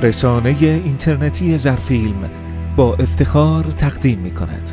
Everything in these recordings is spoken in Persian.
رسانه اینترنتی زرفیلم با افتخار تقدیم می کند.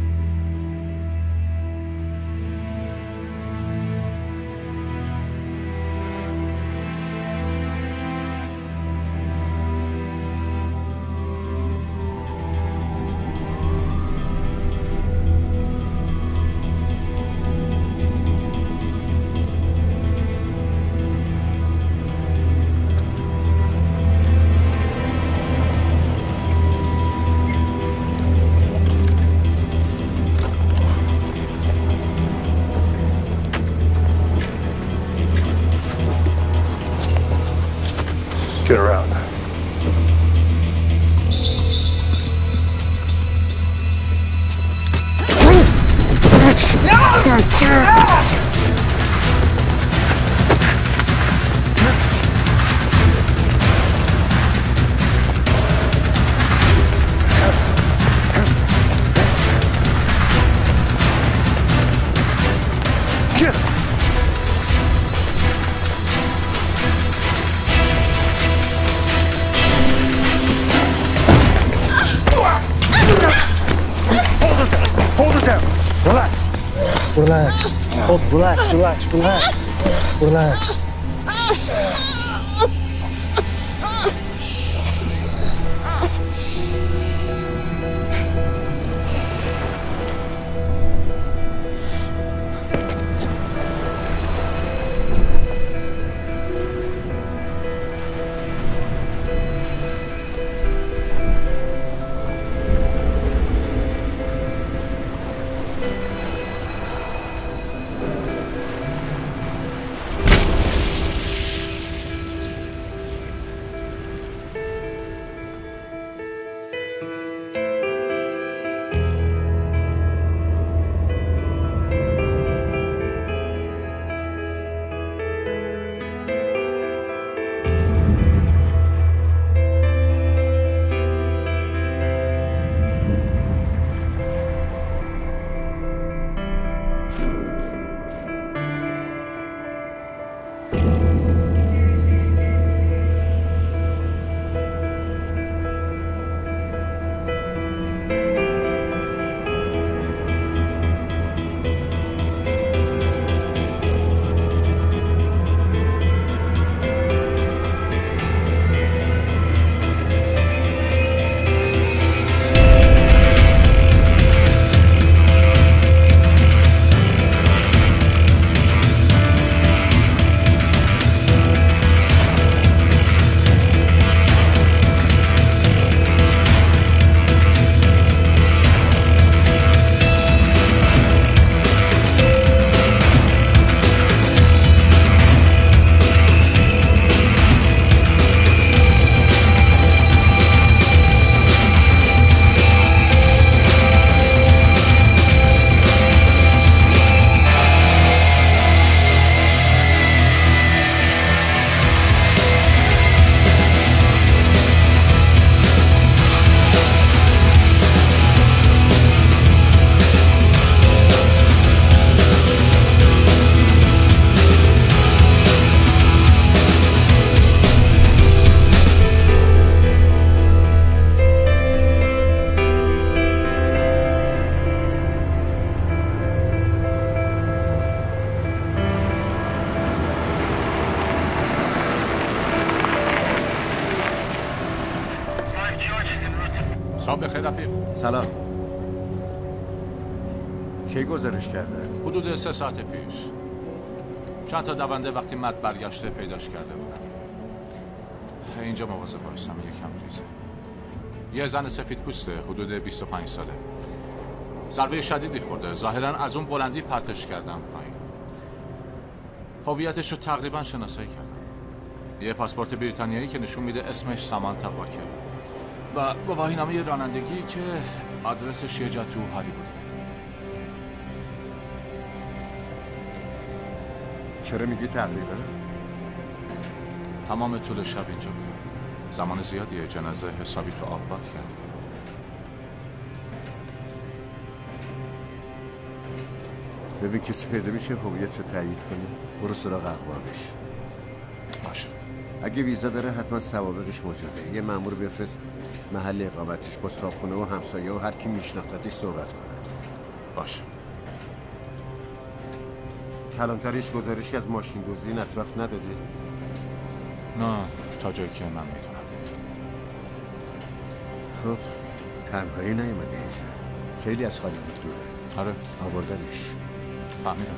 Get around. Relax. Hold, relax, relax, relax. Relax. صبح بخیر رفیق. سلام. کی گزارش کرده؟ حدود 3 ساعت پیش. چند تا دونده وقتی مد برگشته پیداش کرده بودن. اینجا مواظب باشم، یکم ریزه. یه زن سفید پوسته، حدود 25 ساله. ضربه شدیدی خورده، ظاهرا از اون بلندی پرتش کردن پایین. هویتش رو تقریبا شناسایی کردن. یه پاسپورت بریتانیایی که نشون میده اسمش سامانتا واکر و گواهینامه رانندگی که آدرسش یه جا تو هالیوود. چرا میگی تقریبا؟ تمام طول شب اینجا بود. زمان زیادیه، جنازه حسابی تو آب باد کرد. ببین کسی پیدا میشه هویتش رو تایید کنی، برو سراغ اقوامش. باشه. اگه ویزا داره حتما سوابقش موجوده. یه مأمور بفرست محل اقامتش، با صاحبخونه و همسایه و هر کی میشناختتش صحبت کنه. باشه. کلانتریش گزارشی از ماشین دزدی اطراف نداده؟ نه، تا جایی که من میدونم. خب تنهایی نیومده اینجا، خیلی از هالیوود دوره. آره آوردنش. فهمیدم.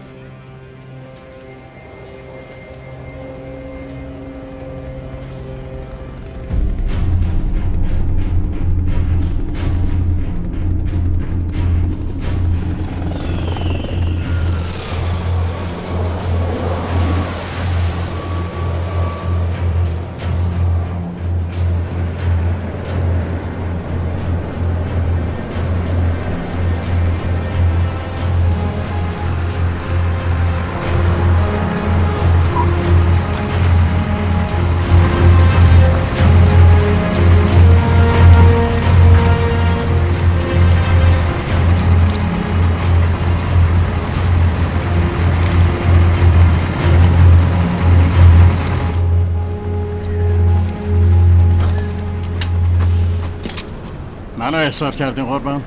منو احضار کردین قربان؟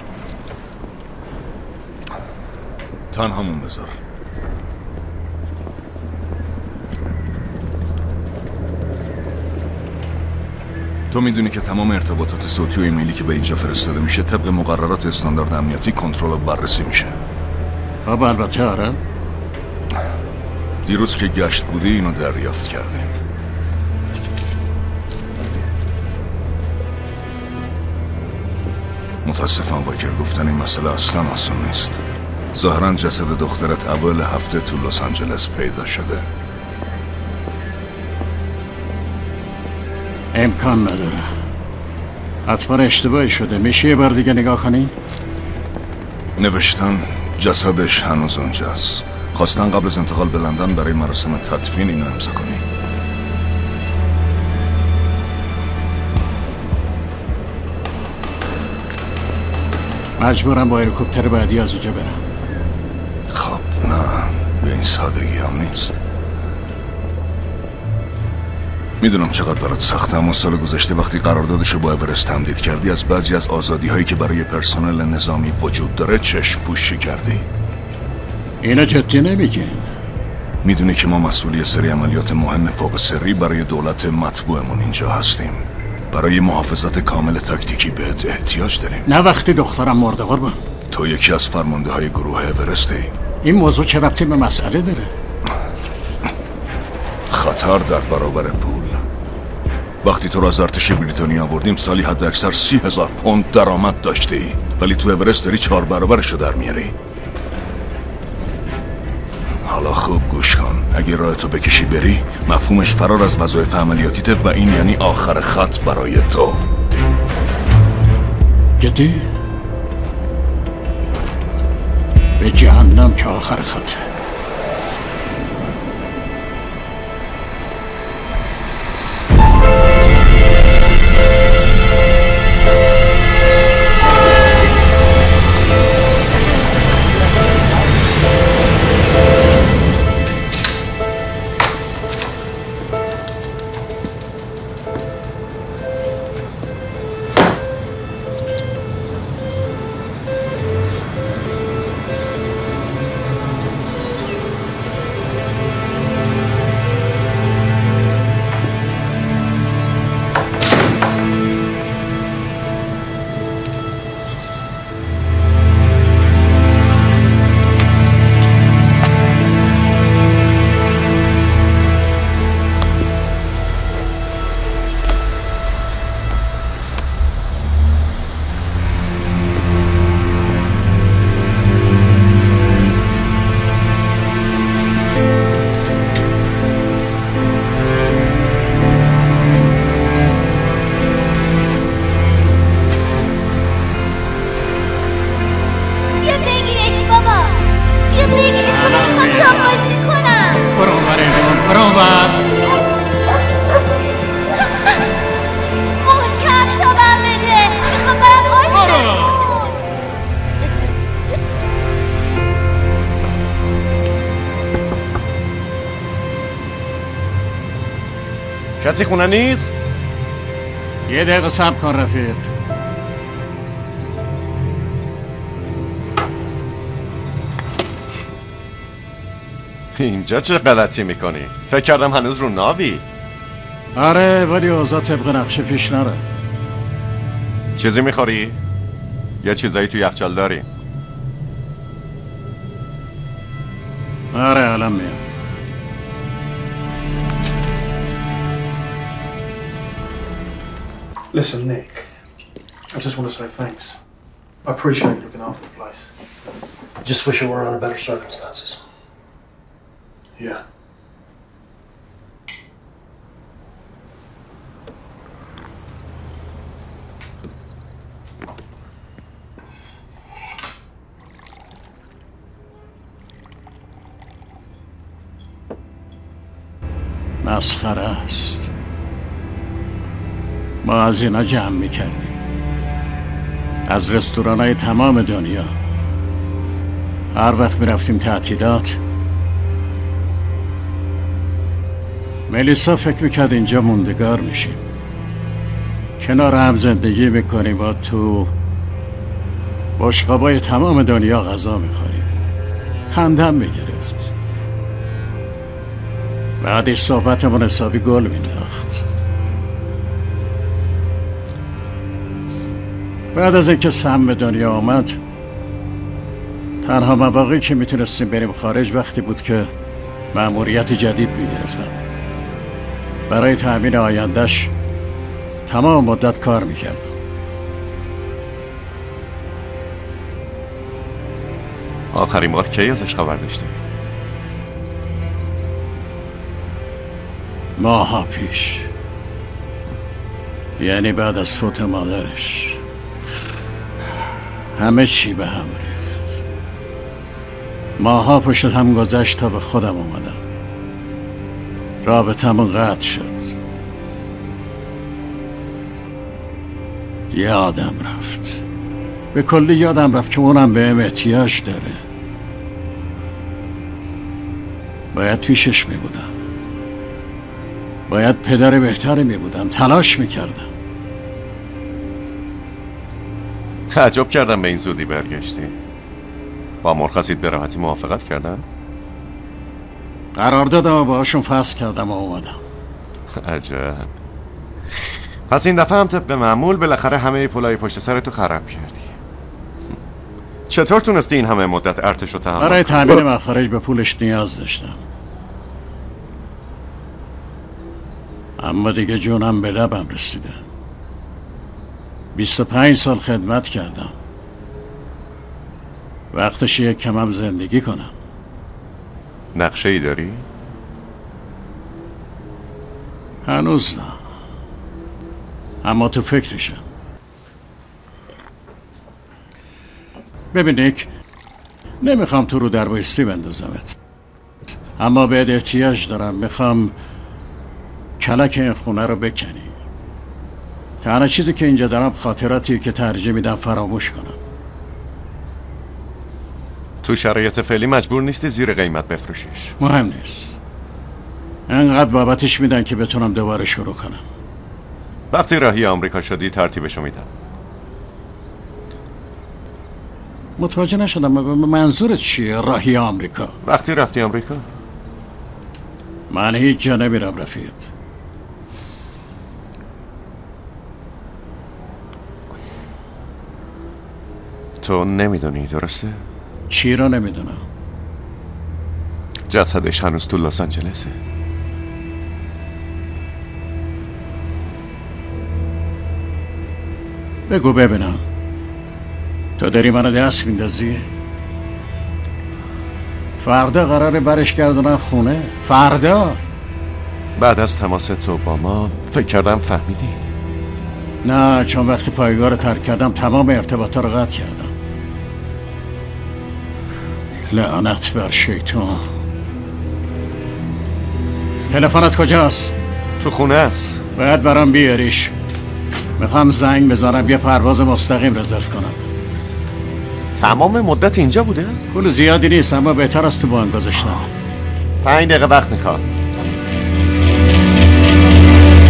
تنهامون بذار. تو میدونی که تمام ارتباطات صوتی و ایمیلی که به اینجا فرستاده میشه طبق مقررات استاندارد امنیتی کنترل و بررسی میشه. خب البته آره. دیروز که گشت بودی اینو دریافت کردیم. متاسفم واکر، گفتن این مسئله اصلا آسان نیست. ظاهرا جسد دخترت اول هفته تو لس آنجلس پیدا شده. امکان نداره، حتما اشتباهی شده. میشه یه بار دیگه نگاه کنی؟ نوشتن جسدش هنوز اونجاست. خواستن قبل از انتقال به لندن برای مراسم تدفین اینو امضا کنی. مجبورم با هلیکوپتر بعدی از اینجا برم. خب نه، به این سادگی هم نیست. میدونم چقدر برات سخته، اما سال گذشته وقتی قراردادشو با اورست تمدید کردی از بعضی از آزادی هایی که برای پرسنل نظامی وجود داره چشم پوشی کردی. اینو جدی نمیگین؟ میدونی که ما مسئولی سری عملیات مهم فوق سری برای دولت مطبوعمون اینجا هستیم. برای محافظت کامل تاکتیکی بهت احتیاج داریم. نه وقتی دخترم مرده قربان. تو یکی از فرمانده های گروه اورستی. این موضوع چه ربطی به مسئله داره؟ خطر در برابر پول. وقتی تو را از ارتش بریتانیا آوردیم سالی حد اکثر 30,000 پوند درآمد داشتی، ولی تو اورست داری 4 برابرشو در میاری. حالا خوب گوش کن، اگه راه تو بکشی بری مفهومش فرار از وظایف عملیاتیته و این یعنی آخر خط برای تو. جدی؟ به جهنم که آخر خطه. کسی خونه نیست؟ یه دقیقه صبر کن رفیق. اینجا چه غلطی میکنی؟ فکر کردم هنوز رو ناوی. آره ولی اوضاع طبق نقشه پیش نره. چیزی میخوری؟ یه چیزایی تو یخچال داری؟ آره الان میام. Listen, Nick, I just want to say thanks. I appreciate you looking after the place. Just wish it were under better circumstances. Yeah. مسخره است. ما از اینا جمع میکردیم، از رستوران‌های تمام دنیا. هر وقت میرفتیم تعطیلات ملیسا فکر میکرد اینجا موندگار میشیم، کنار هم زندگی میکنیم و تو بشقابای تمام دنیا غذا میخوریم. خندم میگرفت. بعدش صحبتمون حسابی گل مینداخت. بعد از اینکه سم به دنیا آمد تنها مواقعی که میتونستیم بریم خارج وقتی بود که مأموریت جدید میگرفتم. برای تأمین آیندهش تمام مدت کار میکردم. آخرین بار کی ازش خبر داشتی؟ ماها پیش، یعنی بعد از فوت مادرش. همه چی به هم ریخت. ماها پشت هم گذشت تا به خودم اومدم. رابطمون قطع شد. یادم رفت، به کلی یادم رفت که اونم بهم احتیاج داره. باید پیشش می بودم، باید پدر بهتری می بودم، تلاش می کردم. تعجب کردم به این زودی برگشتی. با مرخصیت به راحتی موافقت کردن؟ قرار دادم و باهاشون فصل کردم و اومدم. عجب. پس این دفعه هم طبق معمول بالاخره همه پولای پشت سرتو خراب کردی. چطور تونستی این همه مدت ارتشو تحمل کنی؟ برای تامین مخارج به پولش نیاز داشتم، اما دیگه جونم به لبم رسیده. 25 سال خدمت کردم. وقتش یک کمم زندگی کنم. نقشه ای داری؟ هنوز نه، اما تو فکرشم. ببین نیک، نمیخوام تو رو در بایستی بندازمت، اما بهت احتیاج دارم. میخوام کلک این خونه رو بکنی. تنها چیزی که اینجا دارم خاطراتی که ترجیح میدم فراموش کنم. تو شرایط فعلی مجبور نیستی زیر قیمت بفروشیش. مهم نیست، انقدر بابتش میدن که بتونم دوباره شروع کنم. وقتی راهی آمریکا شدی ترتیبشو میدم. متوجه نشدم منظورت چیه راهی آمریکا؟ وقتی رفتی آمریکا؟ من هیچ جا نمیرم رفیق. تو نمیدونی درسته؟ چی رو نمیدونم؟ جسدش هنوز تو لس آنجلسه. بگو ببینم، تو داری منو دست میندازی؟ فردا قراره برش گردونن خونه؟ فردا؟ بعد از تماس تو با ما فکر کردم فهمیدی. نه، چون وقتی پایگاه رو ترک کردم تمام ارتباطا رو قطع کردم. لعنت بر شیطان. تلفنت کجاست؟ تو خونه است. باید برام بیاریش. میخوام زنگ بزنم یه پرواز مستقیم رزرو کنم. تمام مدت اینجا بوده؟ پول زیادی نیست، اما بهتر از تو بانک گذاشتن. 5 دقیقه وقت میخواد.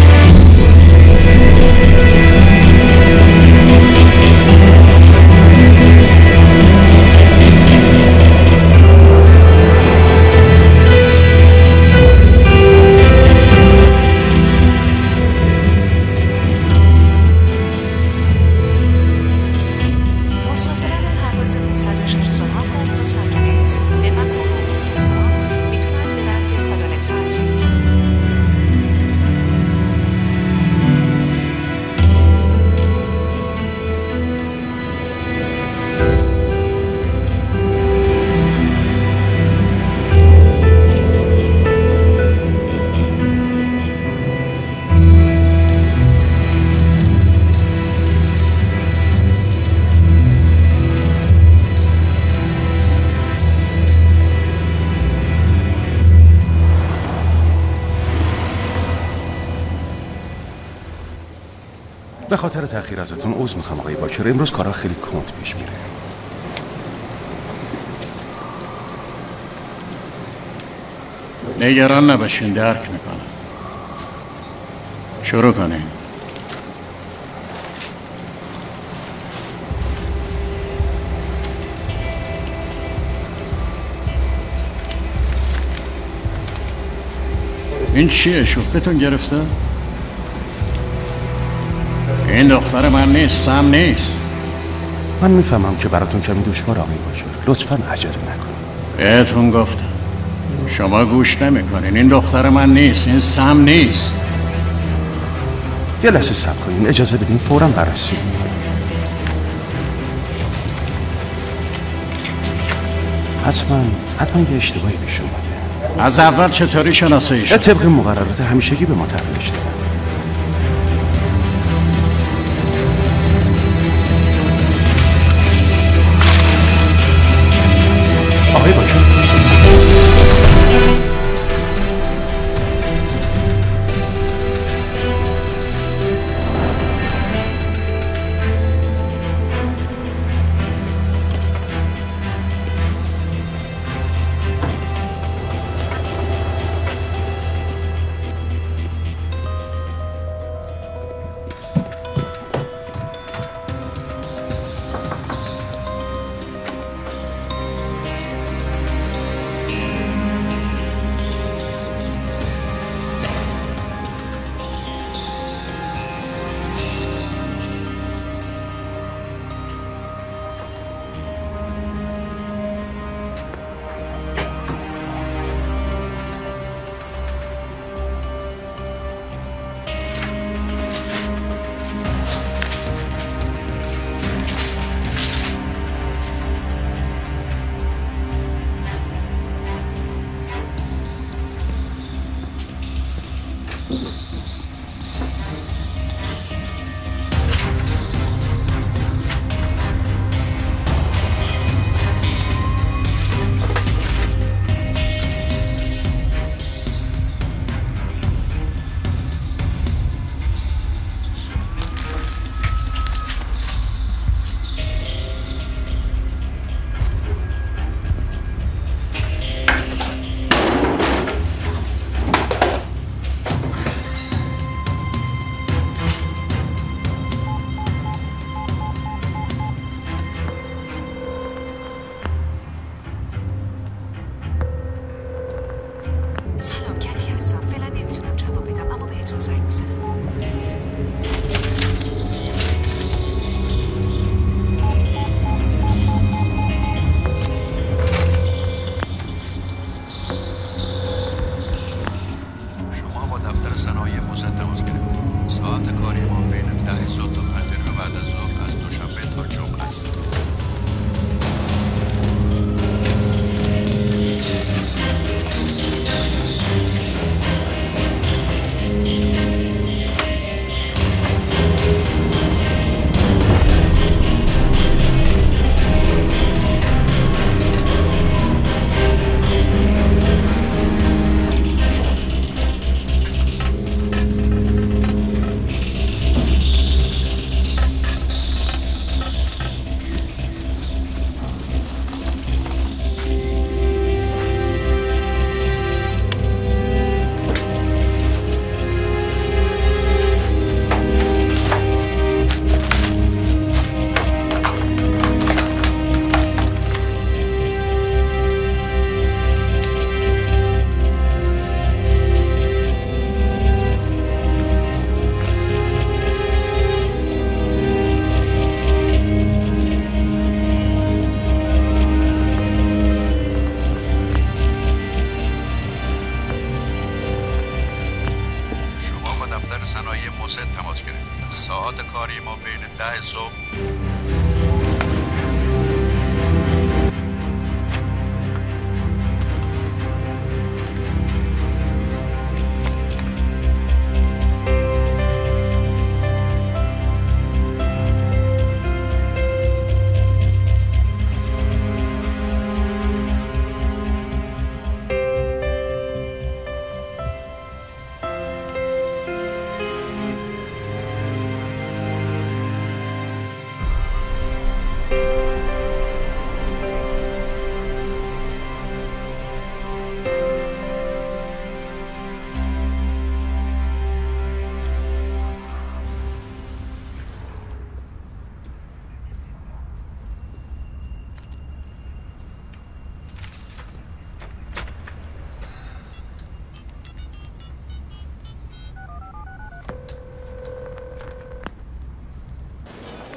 به خاطر تأخیر ازتون عذر میخوام آقای باکر. امروز کارا خیلی کند پیش میره. نگران نباشین، درک میکنم. شروع کنین. این چیه؟ شوختون گرفته؟ این دختر من نیست، سم نیست. من میفهمم که براتون کمی دشوار آقای باکر. لطفاً عجله نکن. بهتون گفتم شما گوش نمیکنین. این دختر من نیست، این سم نیست. یه لحظه صبر کنین، اجازه بدین فوراً بررسی. حتما یه اشتباهی پیش اومده. از اول چطوری شناسایی شد؟ طبق مقررات همیشگی به ما تحویلش دادن. آقای باکر،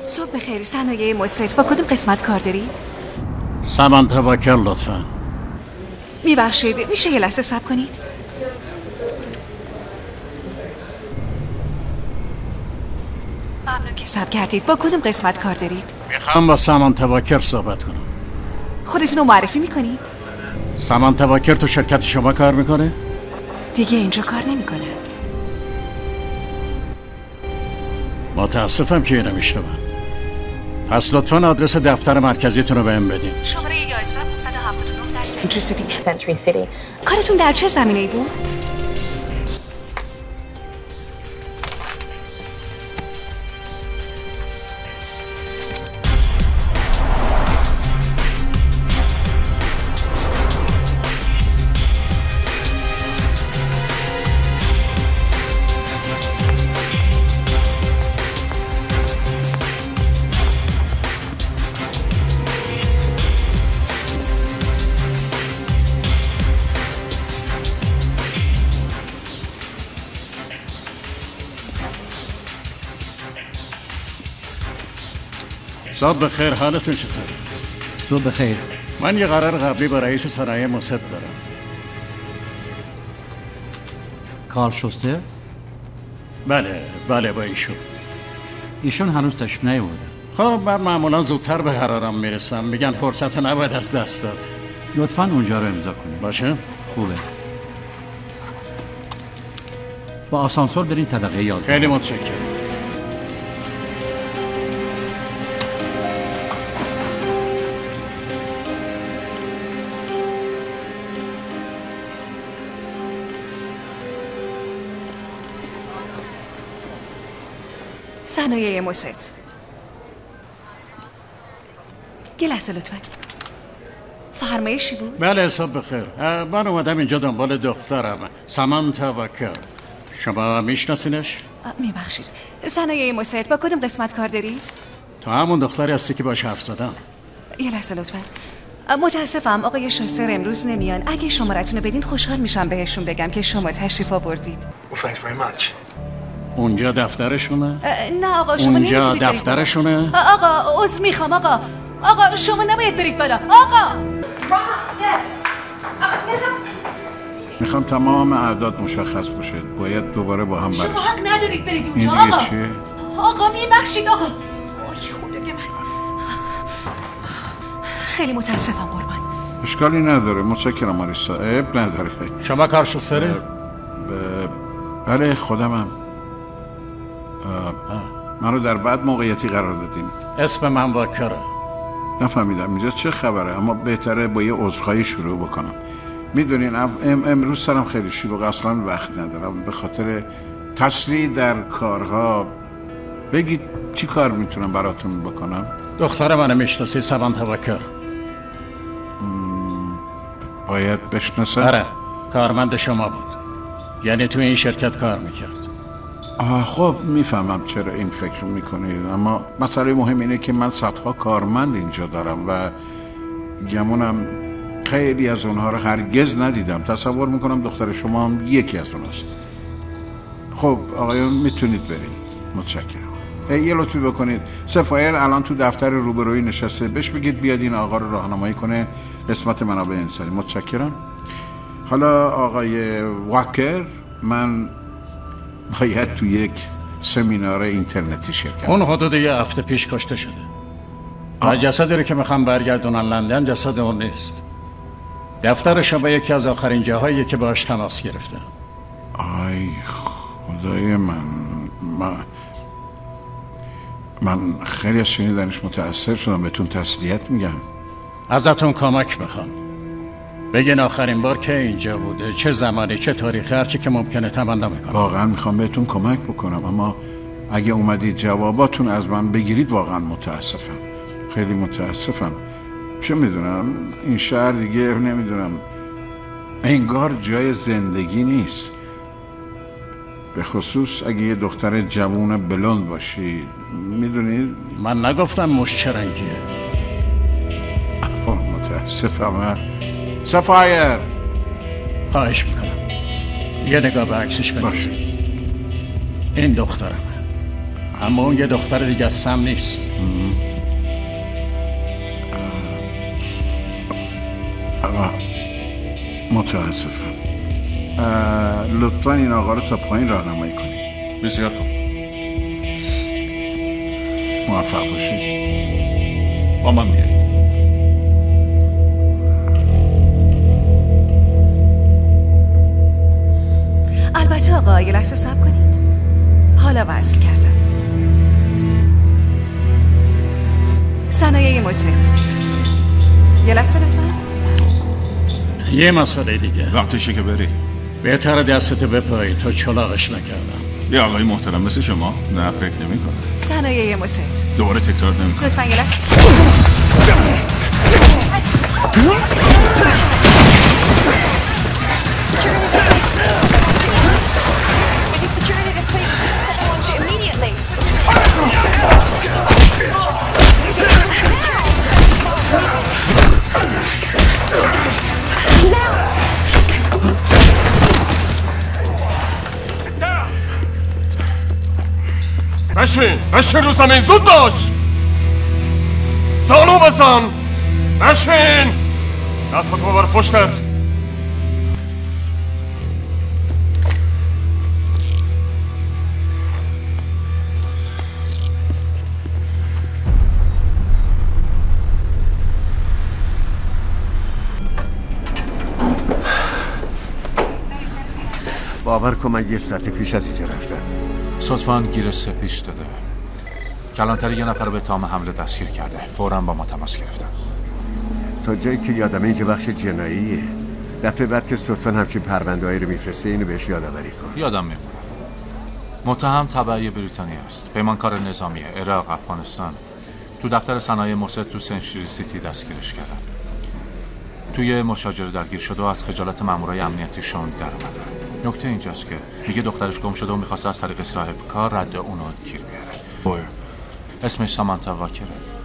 صبح بخیر. صنایع مسد با کدوم قسمت کار دارید؟ سامانتا واکر لطفا. میبخشید میشه یه لحظه صبر کنید؟ ممنون که صبر کردید. با کدوم قسمت کار دارید؟ میخوام با سامانتا واکر صحبت کنم. خودتون رو معرفی میکنید؟ سامانتا واکر تو شرکت شما کار میکنه؟ دیگه اینجا کار نمیکنه. متاسفم که اینو میشنوم. پس لطفاً آدرس دفتر مرکزیتون رو بهم بدین. شماره 11579 در سنتری سیتی. کارتون در چه زمینه‌ای بود؟ صبح بخیر. حالتون چطوره؟ صبح بخیر. من یه قرار قبلی با رئیس صنایع مسد دارم. کارل شوستر؟ بله با ایشون. ایشون هنوز تشریف نیاورده. خب من معمولا زودتر به قرارم میرسم. میگن فرصت نباید از دست داد. لطفاً اونجا رو امضا کنید. باشه؟ خوبه. با آسانسور برین طبقه 11. خیلی متشکرم. صنایع مسد. یه لحظه لطفاً. فرمایشی بود؟ بله صبح بخیر. من اومدم اینجا دنبال دخترم سامانتا واکر. شما میشناسینش؟ میبخشید. صنایع مسد با کدوم قسمت کار دارید؟ تو همون دختری هستی که باش حرف زدم. یه لحظه لطفاً. متاسفم آقای شوستر امروز نمیان. اگه شمارتون رو بدین خوشحال میشم بهشون بگم که شما تشریف آوردید. Well, thanks very much. اونجا دفترشونه؟ نه آقا شما نمیتونید برید. اونجا دفترشونه؟ آقا عذر میخوام آقا. آقا شما نباید برید بالا. آقا میخوام تمام اعداد مشخص باشه. باید دوباره با هم شما برسیم. حق ندارید برید این اونجا. دیگه آقا چیه؟ آقا میبخشید آقا. آی خدای من. خیلی متاسفم قربان. اشکالی نداره. متشکرم ماریسا. عیب نداره. شما کارل شوستره؟ بله خودمم. من رو در بعد موقعیتی قرار دادین. اسم من واکره. نفهمیدم اینجا چه خبره، اما بهتره با یه عذرخواهی شروع بکنم. میدونین امروز سرم خیلی شلوغه، اصلا وقت ندارم به خاطر تسریع در کارها. بگید چی کار میتونم براتون بکنم؟ دختر منو میشناسی؟ سامانتا واکر. باید بشناسم؟ آره کارمند شما بود. یعنی تو این شرکت کار میکرد. خب میفهمم چرا این فکر میکنید، اما مسئله مهم اینه که من صدها کارمند اینجا دارم و گمونم خیلی از اونها رو هرگز ندیدم. تصور میکنم دختر شما هم یکی از اوناست. خب آقایون میتونید برید. متشکرم. یه لطفی بکنید، سفایر الان تو دفتر روبرویی نشسته، بهش بگید بیاد این آقا رو راهنمایی کنه قسمت منابع انسانی. متشکرم. حالا آقای واکر، من باید تو یک سمینار اینترنتی شرکت. اون حدود یه هفته پیش کشته شده. و جسدی رو که میخوام برگردونن لندن جسد اون نیست. دفتر شما یکی از آخرین جاهاییه که باهاش تماس گرفته. آی خدای من خیلی از شنیدنش متأثر شدم. بهتون تسلیت میگم. ازتون کمک میخوام. بگین آخرین بار که اینجا بوده، چه زمانی، چه تاریخی، هرچی که ممکنه تمنا میکنم. واقعا میخوام بهتون کمک بکنم، اما اگه اومدید جواباتون از من بگیرید واقعا متاسفم. خیلی متاسفم. چه میدونم این شهر دیگه نمیدونم انگار جای زندگی نیست، به خصوص اگه یه دختر جوون بلند باشی. میدونید من نگفتم مشت رنگیه. متاسفم. سفایر خواهش میکنم یه نگاه به عکسش بندازید. این دخترمه. اما اون یه دختر دیگه از سم نیست. متاسفم. لطفا این آقا رو تا پایین راهنمایی کنید. بسیار خوب. موفق باشید. با من بیایید. البته آقا یه لحظه صبر کنید. حالا وصل کردم. صنایع موسیقی. یه لحظه لطفا. یه مسئله دیگه. وقتشه که بری. بهتره دستتو بپایی تا چلاقش نکردم. یه آقای محترم مثل شما نه فکر نمی کنه. صنایع موسیقی. دوباره تکرار نمی کنه. لطفا یه لحظه. بشین رو زمین زود باش. زانو بزن. بشین دستتو ببر پشتت. باور کن من یه ساعت پیش از اینجا رفتم. صدفاً گیر سپیش داده. کلانتری یه نفر به اتهام حمله دستگیر کرده. فوراً با ما تماس گرفتن. تا جایی که یادمه اینجا بخش جناییه. دفعه بعد که صدفاً همچین پرونده‌ای رو میفرسته اینو بهش یادآوری کن. یادم میمونه. متهم تبعی بریتانیا است. پیمانکار نظامیه. عراق، افغانستان. تو دفتر صنایع موسد تو سنچری سیتی دستگیرش کردن. توی مشاجره درگیر شده و از خجالت مامورای امنیتیشون در اومده. نکته اینجاست که میگه دخترش گم شده و میخواسته از طریق صاحب کار رد اونو گیر بیاره. اسمش سامانتا واکره.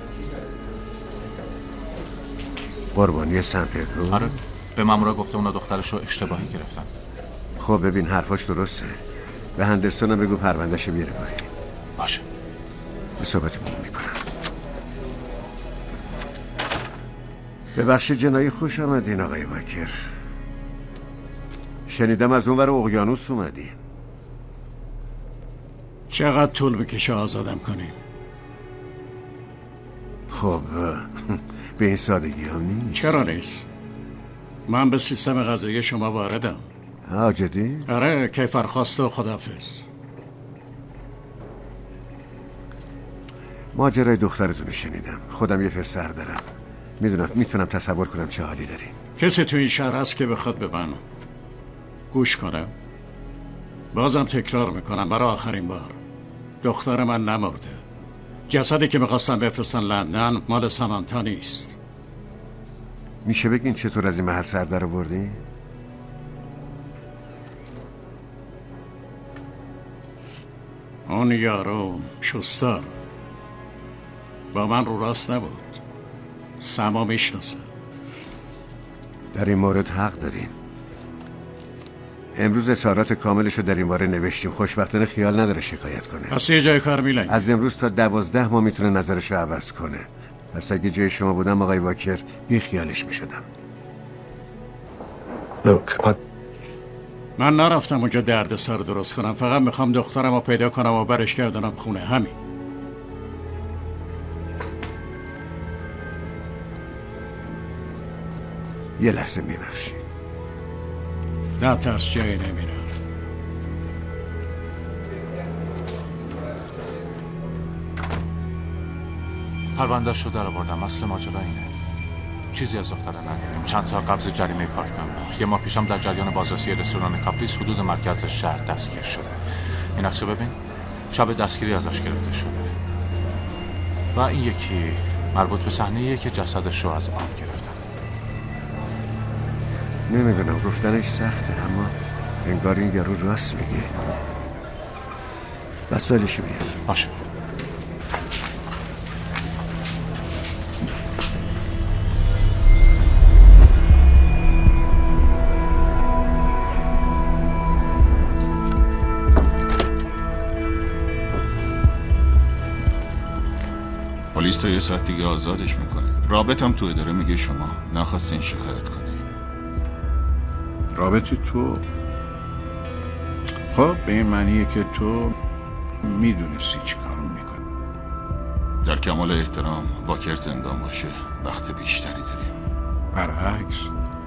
قربانی سن پدرو؟ آره. به مامورا گفته اونا دخترش رو اشتباهی گرفتن. خب ببین حرفاش درسته. به هندرسون هم بگو پروندهشو بیاره پایین. باشه. به صحبتمون میکنم. به بخش جنایی خوش آمدین آقای واکر. شنیدم از اون ور اقیانوس اومدین. چقدر طول بکشه آزادم کنیم؟ خب به این سادگی هم نیست. چرا نیست؟ من به سیستم قضایی شما واردم. جدی؟ آره کیفرخواسته و خداحافظ. ماجرای دخترتون رو شنیدم. خودم یه پسر دارم. میتونم تصور کنم چه حالی دارین. کسی تو این شهر هست که بخواد به من گوش کنه؟ بازم تکرار میکنم برای آخرین بار. دختر من نمرده. جسدی که میخواستم بفرستن لندن مال سامانتا نیست. میشه بگین چطور از این محل سر در آوردی؟ اون یارو شستار با من رو راست نبود. سما میشناسه. در این مورد حق دارین. امروز اظهارات کاملش رو در این باره نوشتیم. خوشبختانه خیال نداره شکایت کنه. پس یه جای کار میلنگ. از امروز تا 12 ماه میتونه نظرش رو عوض کنه. پس اگه جای شما بودم آقای واکر بی خیالش میشدم. من نرفتم اونجا درد سر درست کنم. فقط میخوام دخترم رو پیدا کنم و برش گردنم خونه. همین. یه لحظه میبخشید. نه ترس جایی نمیرم. پروندهش رو در آوردم. اصل ماجرا اینه. چیزی از دختره نداریم. چند تا قبض جریمه پارک ممنوع. یه ماه پیشم در جریان بازرسی رستوران کاپریس حدود مرکز شهر دستگیر شده. این عکسو ببین. شب دستگیری ازش گرفته شده. و این یکی مربوط به صحنه‌ایه که جسدش رو از آب گرفتن. نمیدونم گفتنش سخته اما انگار این یارو راست میگه. وسایلشو بیار. باشه. پلیس تا یه ساعت دیگه آزادش میکنه. رابط هم تو اداره میگه شما نخواستین شکایت کنی. رابطی تو؟ خب به این معنیه که تو میدونستی چی کار میکنی. در کمال احترام واکر زندان باشه وقت بیشتری داریم. برعکس،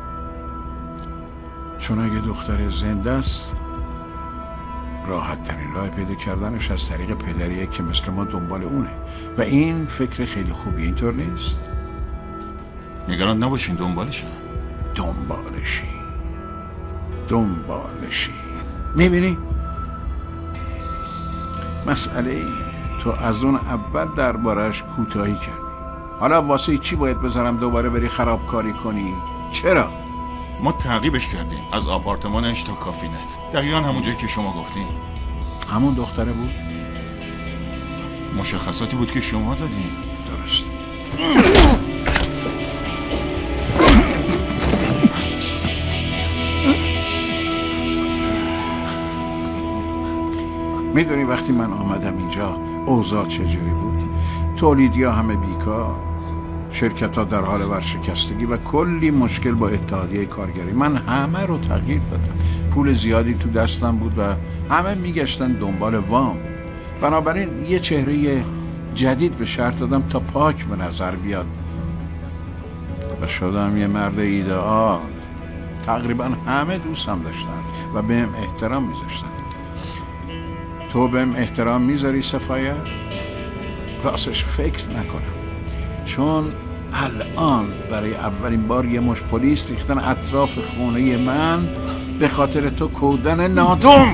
چون اگه دختر زنده است راحت ترین راه پیدا کردنش از طریق پدریه که مثل ما دنبال اونه و این فکر خیلی خوبیه، اینطور نیست؟ نگران نباشین دنبالشی میبینی؟ مسئله اینه تو از اون اول دربارش کوتاهی کردی. حالا واسه چی باید بذارم دوباره بری خرابکاری کنی؟ چرا؟ ما تعقیبش کردیم از آپارتمانش تا کافینت، دقیقا همون جایی که شما گفتین. همون دختره بود؟ مشخصاتی بود که شما دادین. درست. میدونی وقتی من آمدم اینجا اوضاع چجوری بود؟ تولیدی ها همه بیکار، شرکت ها در حال ورشکستگی و کلی مشکل با اتحادیه کارگری. من همه رو تغییر دادم، پول زیادی تو دستم بود و همه میگشتن دنبال وام. بنابراین یه چهره جدید به شرط دادم تا پاک به نظر بیاد و شدم یه مرد ایدئال. تقریبا همه دوستم داشتن و بهم احترام میذاشتن. تو بهم احترام میذاری صفایه؟ راستش فکر نکنم، چون الان برای اولین بار یه مش پلیس ریختن اطراف خونه من به خاطر تو کودن نادم.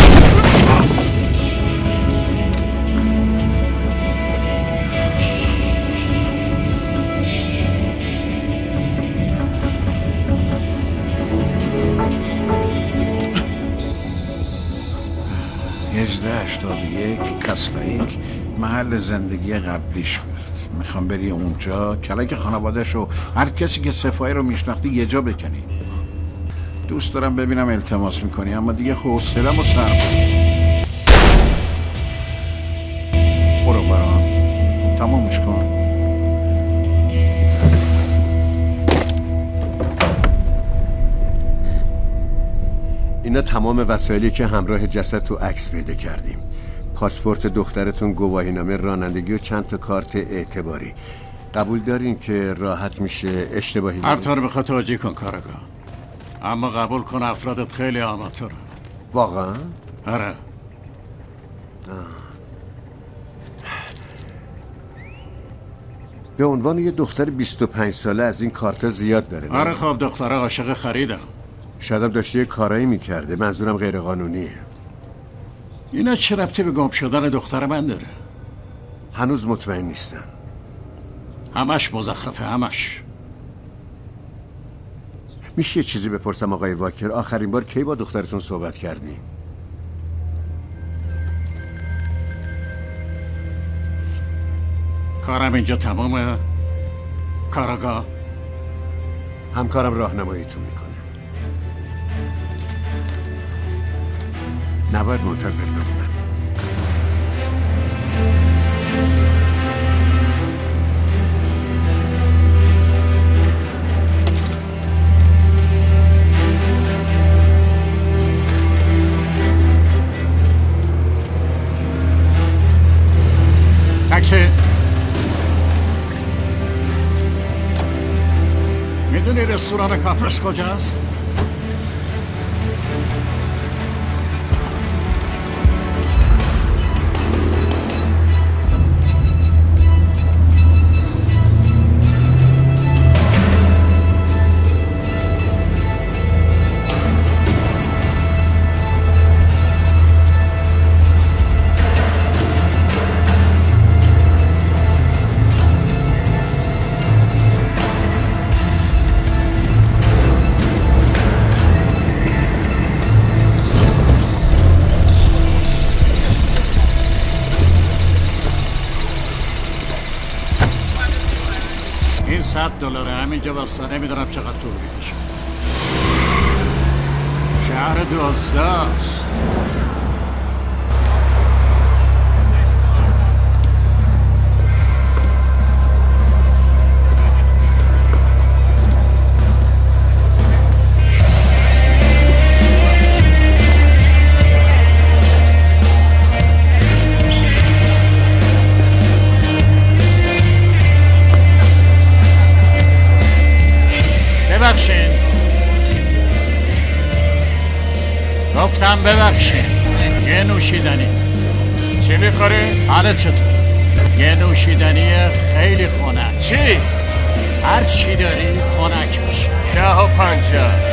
کاستایک محل زندگی قبلیش بود. میخوام بری اونجا کلک خانواده‌ش و هر کسی که صفایی رو میشناختی یه جا بکنی. دوست دارم ببینم التماس میکنی، اما دیگه حوصله‌مو سر برو برام تمامش کن. اینا تمام وسایلی که همراه جسد تو عکس پیدا کردیم. پاسپورت دخترتون، گواهینامه رانندگی و چند تا کارت اعتباری. قبول دارین که راحت میشه اشتباهی هر طور بخواد توجیه کن کارگاه، اما قبول کن افرادت خیلی آماتورن. واقعا؟ آره. به عنوان یه دختر 25 ساله از این کارتا زیاد داره. آره خب دختره عاشق خریدم. شاید هم داشته یه کارایی میکرده، منظورم غیر قانونیه. اینا چه ربطی به گم شدن دختر من داره؟ هنوز مطمئن نیستم. همش مزخرفه، همش. میشه یه چیزی بپرسم آقای واکر؟ آخرین بار کی با دخترتون صحبت کردی؟ کارم اینجا تمامه. کاراگاه همکارم راهنماییتون میکنه. نباید منتظر بمونم. تاکسی. میدونی رستوران کاپرس کجاست؟ $100 همینجا بسته، نمیدونم چقدر طول میکشه. شهر 12 است. گفتم ببخشید. یه نوشیدنی. چی میخوری؟ حالت چطور؟ یه نوشیدنی خیلی خنک. چی؟ هر چی داری خنک باشه. 10 و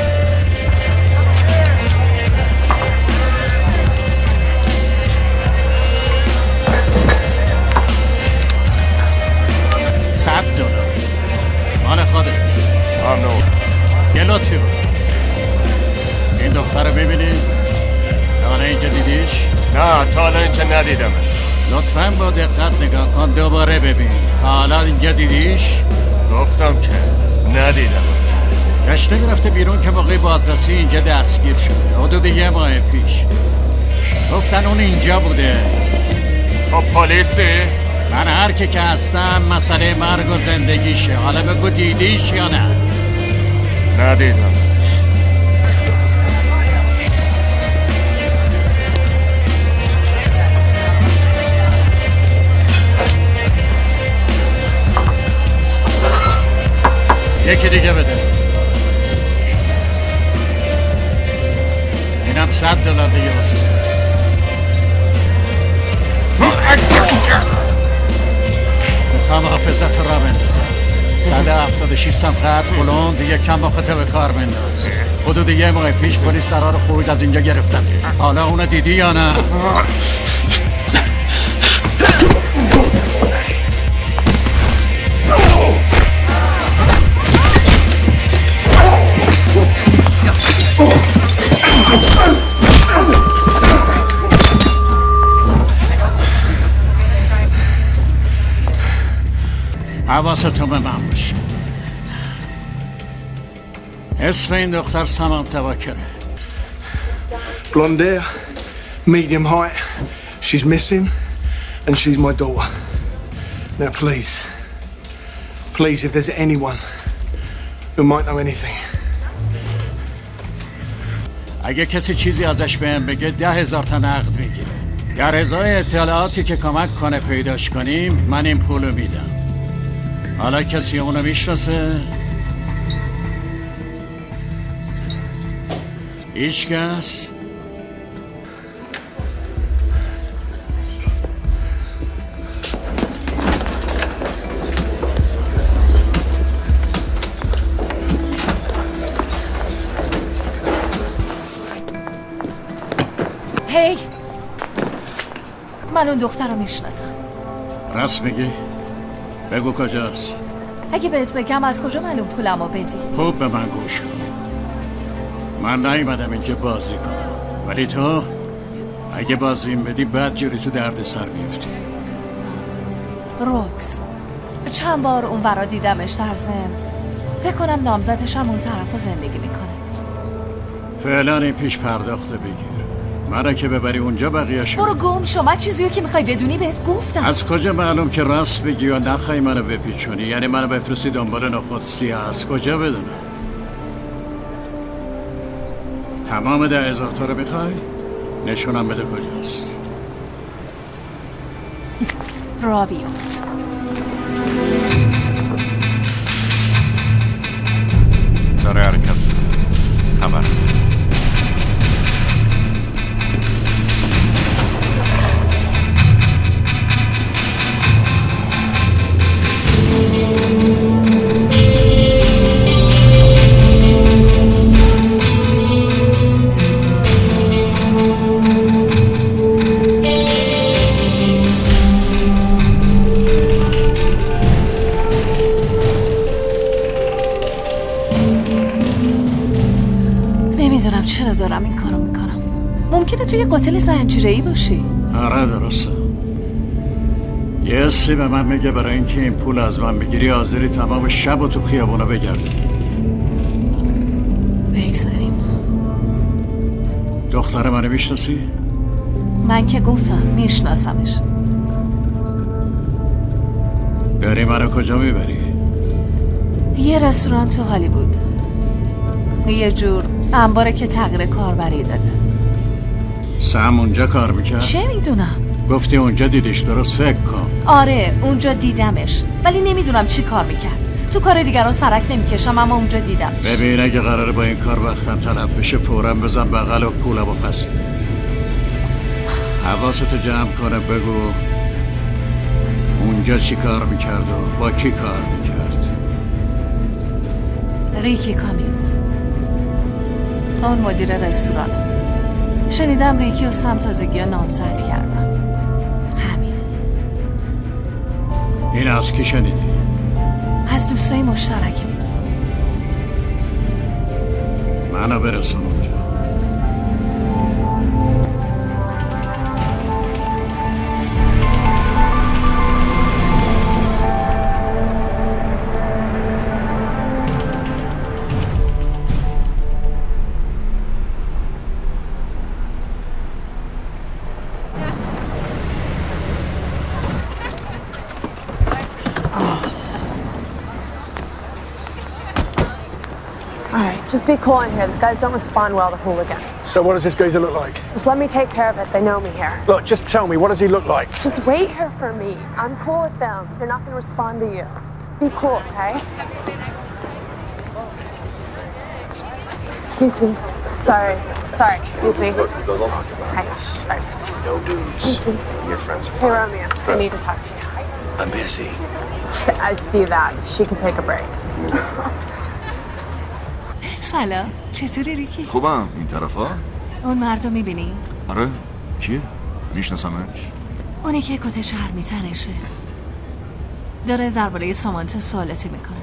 $100 مال خودت. ممنون. یه لطفی بود. این دختر رو ببینی؟ حالا اینجا دیدیش؟ نه تا حالا اینجا ندیدم. لطفاً با دقت نگاه کن دوباره ببین. حالا اینجا دیدیش؟ گفتم که ندیدم. گشته گرفته بیرون که موقع بازرسی اینجا دستگیر شده. حدود 1 ماه پیش. گفتن اون اینجا بوده. تو پلیسی؟ من هر که هستم مسئله مرگ و زندگیشه. حالا بگو دیدیش یا نه؟ ندیدم. یکی دیگه بده. اینم $100 دیگه واسه. میخوام حافظت را بندازم. 176 سمت بلند دیگه کم با خطه به کار بنداز. حدود 1 ماه پیش پلیس قرار خروج از اینجا گرفتن. حالا اونو دیدی یا نه؟ حواستون به من باشه. اسم این دختر سمانتا واکره. Blonde hair, medium height. She's missing, and she's my daughter. Now, please, if there's anyone who might know anything. اگه کسی چیزی ازش بهم بگه 10,000 تا نقد میگیره. در ازای اطلاعاتی که کمک کنه پیداش کنیم من این پولو میدم. حالا کسی اونو میشناسه؟ هیچ کس؟ هی من اون دختر رو میشناسم. راست میگی؟ بگو کجاست؟ اگه بهت بگم از کجا معلوم پولمو بدی؟ خوب به من گوش کن. من نیومدم اینجا بازی کنم، ولی تو اگه بازیم بدی بعد جوری تو درد سر میفتی. روکس چند بار اون برا دیدمش در ضمن. فکر کنم نامزدش هم اون طرف زندگی میکنه. فعلا این پیش پرداخت بگیر. مرا که ببری اونجا بقیه‌شو برو گم شو. من چیزیو که میخوای بدونی بهت گفتم. از کجا معلوم که راست بگی یا نخوای منو بپیچونی؟ یعنی منو بفرستی دنبال نخود سیاه. از کجا بدونم؟ تمام 10,000 تا رو میخوای؟ نشونم بده کجاست. را بیفت. داره حرکت خبر. چرا دارم این کارو میکنم؟ ممکنه توی قاتل زنجیره‌ای باشی. آره درسته. یه حسی به من میگه برای اینکه این پول از من بگیری حاضری تمام شب و تو خیابونا بگردی. بگذاریم. دختر منو میشناسی؟ من که گفتم میشناسمش. داری منو کجا میبری؟ یه رستوران تو هالیوود. یه جور انباره که تغییر کاربری داده. سم اونجا کار میکرد؟ چه میدونم؟ گفتی اونجا دیدیش، درست فکر کن. آره اونجا دیدمش، ولی نمیدونم چی کار میکرد. تو کار دیگران سرک نمیکشم، اما اونجا دیدم. ببین اگه قراره با این کار وقتم تلف بشه فوراً بزن بغل و پولمو پس بده. حواستو جمع کنه، بگو اونجا چی کار میکرد و با کی کار میکرد. ریکی کامینز، اون مدیر رستورانه. شنیدم ریکی و سم تازگی ها نامزد کردن. همین. این از کی شنیدی؟ از دوستای مشترکم. منو برسون اونجا. Just be cool in here. These guys don't respond well to hooligans. So what does this geezer look like? Just let me take care of it. They know me here. Look, just tell me, what does he look like? Just wait here for me. I'm cool with them. They're not going to respond to you. Be cool, okay? Excuse me. Sorry. Excuse me. Don't talk about this. Sorry. No dudes. Excuse me. Your friends are Hey, fine. Romeo. I need to talk to you. I'm busy. I see that. She can take a break. سلام، چطوری ریکی؟ خوبم. این طرفا؟ اون مردو میبینی؟ آره. کیه؟ میشناسمش؟ اونی که کت شهر میتنشه. داره درباره سامانتا سوالاتی میکنه.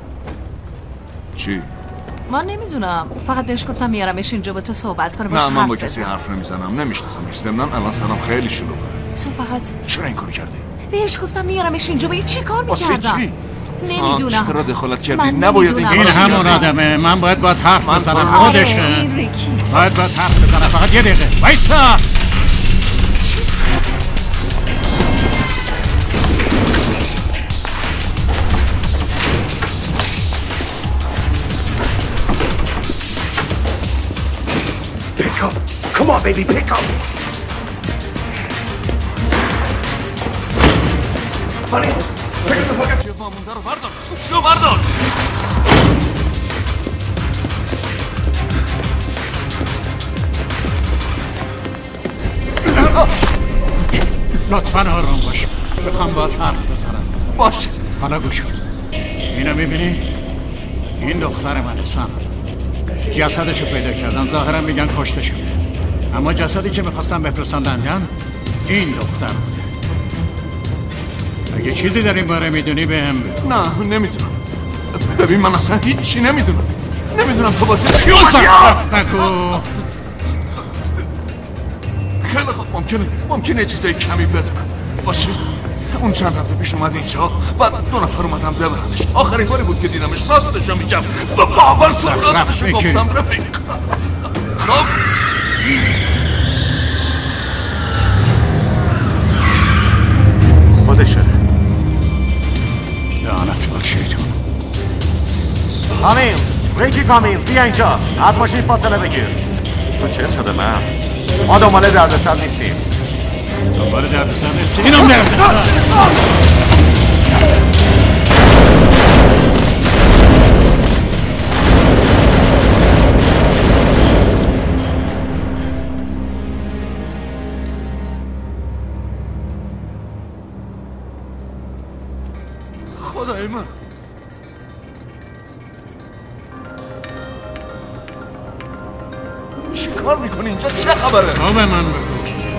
چی؟ من نمیدونم، فقط بهش گفتم میارمش اینجا با تو صحبت کنه، باش نه، حرف من با بزن. کسی حرف نمیزنم. نمیشناسمش. ضمناً الان سرم خیلی شلوغه. تو فقط چرا این کارو کردی؟ بهش گفتم میارمش اینجا، با این چی کار واسه میکردم؟ چی؟ نمیدونم. چرا دخالت کردی؟ من نباید این این همون آدمه. من باید حرف بزنم. خودشه. این ریکی. باید حرف بزنم. فقط یه دقیقه وایسا. Pick up. Come on, baby, pick up. Honey, pick up the fucking... مامونده رو بردار. گوشی رو بردار. لطفاً آرام باش. بخوام باید حرف بزنم. باشه. حالا گوش کن. اینو میبینی؟ این دختر من سم. جسدشو پیدا کردن. ظاهرا میگن کشته شده. اما جسدی که میخواستن بفرستن لندن این دختر بوده. اگه چیزی در این باره میدونی بهم بگو. نه، نمیدونم. ببین من اصلا هیچی نمیدونم. نمیدونم تو واسه چی نکو. خیلی خوب، ممکنه چیزای کمی بدونم. باشه. اون چند هفته پیش اومد اینجا، بعد 2 نفر اومدم ببرنش. آخرین باری بود که دیدمش. راستشو میگم. با باور کن راستشو گفتم رفیق. خب خودشه. لعنت بر شیطون. کامینز، ریکی کامینز، بیا اینجا. از ماشین فاصله بگیر. تو چه شده من؟ ما دنبال دردسر نیستیم. دنبال دردسر نیستیم؟ اینم دردسر. خدای من. چی کار میکنی اینجا؟ چه خبره؟ تو به من بگو.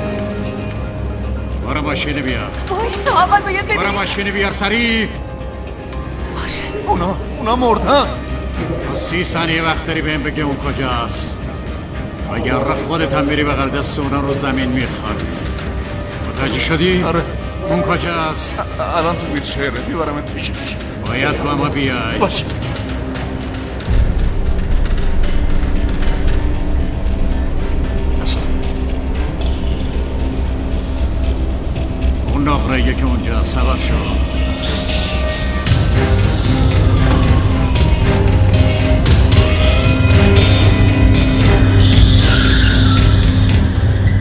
برو ماشین بیار. وایسا، اول باید ببینیم. برو ماشین بیار سریع. باشه. اونا مردن. تو 30 ثانیه وقت داری بهم بگی اون کجاست. اگر خودت هم بری بغل دست اونا رو زمین میخوابی. متوجه شدی؟ آره. اون کجاست؟ الان تو ویلچره. میبرمت پیشش. باید با ما بیای. باشه. اون نقره‌ایه که اونجا سوار شو.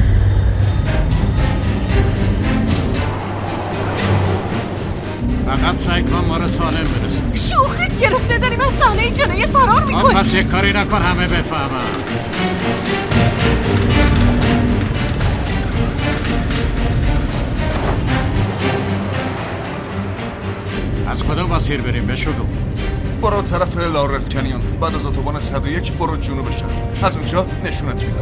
فقط سعی کن ما رو سالم برسون. شوخیت گرفته، داریم از صحنه جنایت فرار میکنیم. پس یک کاری نکن همه بفهمن. از کدام مسیر بریم بشو؟ برو طرف لارل کنیون، بعد از اتوبان 101 برو جنوب شهر، از اونجا نشونت میدم.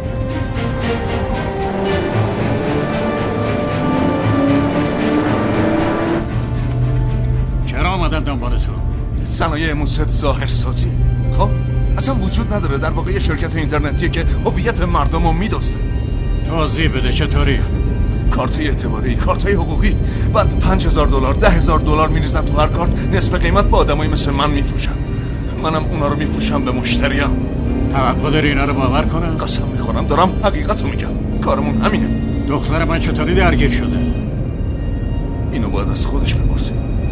چرا آمدن دنبال تو؟ صنایع موسد ظاهرسازی. خب اصلا وجود نداره، در واقع یه شرکت اینترنتیه که هویت مردم رو میدزده. توضیح بده چطوری؟ کارت اعتباری، کارت حقوقی، بعد $5,000 $10,000 میریزن تو هر کارت، نصف قیمت با آدمایی مثل من میفروشن. منم اونا رو میفروشم به مشتریام. توقع داری اینا رو باور کنم؟ قسم میخورم دارم حقیقت رو میگم. کارمون همینه. دختر من چطوری درگیر شده؟ اینو باید از خودش بپرسی.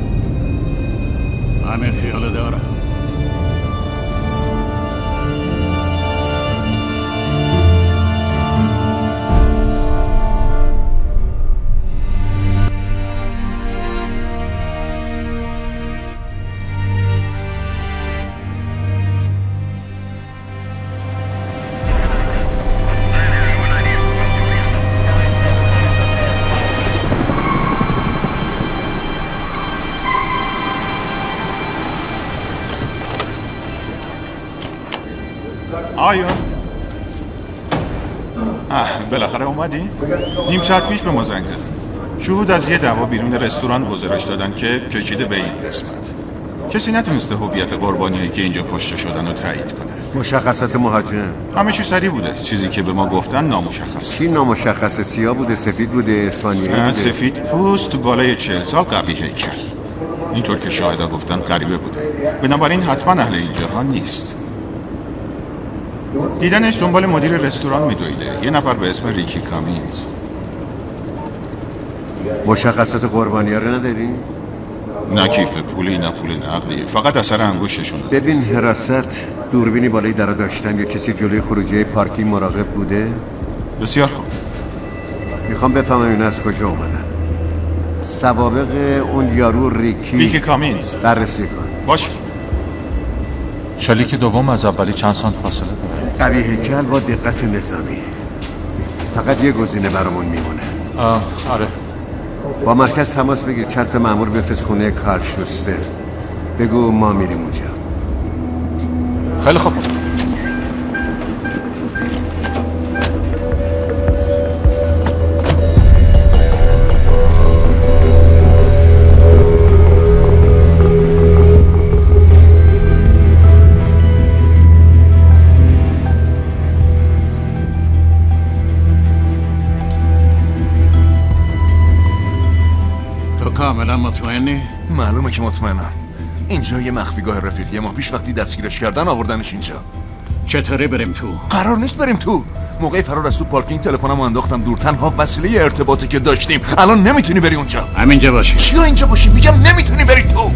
همین خیال دارم. آیا بالاخره اومدی؟ نیم ساعت پیش به ما زنگ زدن. شهود از یه دعوا بیرون رستوران گزارش دادن که کشیده به این قسمت. کسی نتونسته هویت قربانیایی که اینجا کشته شدن رو تایید کنه. مشخصات مهاجم همه چی سریع بوده. چیزی که به ما گفتن نامشخص. چی نامشخصه؟ سیاه بوده، سفید بوده، اسپانیایی بوده؟ سفید پوست، تو بالای 40 سال، قوی هیکل. اینطور که شاهدا گفتن غریبه بوده. بنابراین حتما اهل این جهان نیست. دیدنش دنبال مدیر رستوران میدویده، یه نفر به اسم ریکی کامینز. مشخصات قربانی‌ها رو ندارین؟ نه کیف پولی نه پول نقدی، فقط اثر انگشتشون. ببین حراست، دوربینی بالای در داشتن یا کسی جلوی خروجی پارکینگ مراقب بوده؟ بسیار خوب. میخوام بفهمم این از کجا اومدن. سوابق اون یارو ریکی کامینز بررسی کن. باشه. شلیک دوم از اولی چند سانت فاصله داره. قوی هیکل با دقت نظامی. فقط یه گزینه برامون میمونه. آره. با مرکز تماس بگیر، چند تا مأمور بفرست خونه کارل شوستر. بگو ما میریم اونجا. خیلی خوب. کاملا مطمئنی؟ معلومه که مطمئنم. اینجا یه مخفیگاه رفیقی ما پیش وقتی دستگیرش کردن آوردنش اینجا. چطوری بریم تو؟ قرار نیست بریم تو. موقع فرار از تو پارکینگ تلفنمو انداختم دور، تنها وسیله ارتباطی که داشتیم. الان نمیتونی بری اونجا. همینجا باشی. چیا اینجا باشی؟ میگم نمیتونی بری تو.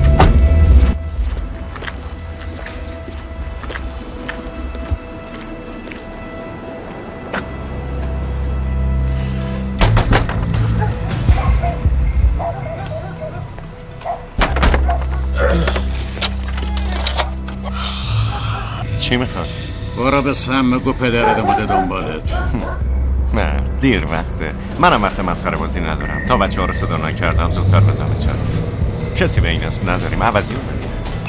چی میخواد؟ برو به سم بگو پدرت اومده دنبالت. نه دیر وقته. منم وقت مسخره بازی ندارم. تا بچه ها رو صدا نکردم زودتر بزنه چرا. کسی به این اسم نداریم. عوضی اومدیم.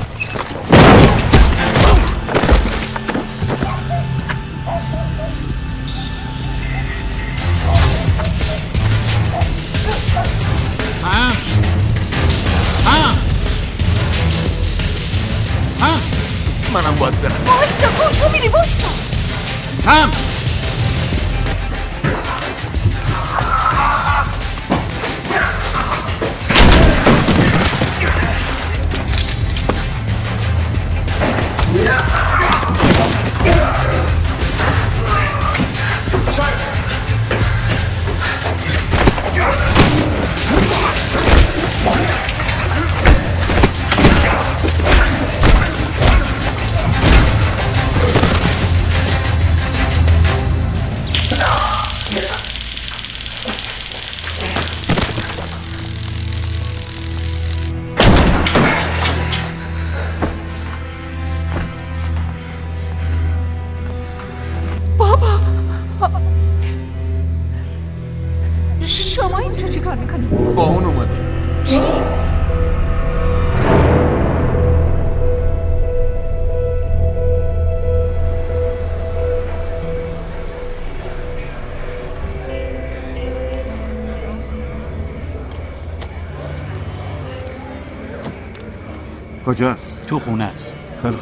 منم باید برم. بایستا کجا میری؟ بایستا سم. کار میکنی؟ با اون اومدم. چی؟ کجاست؟ تو خونه است. خیلی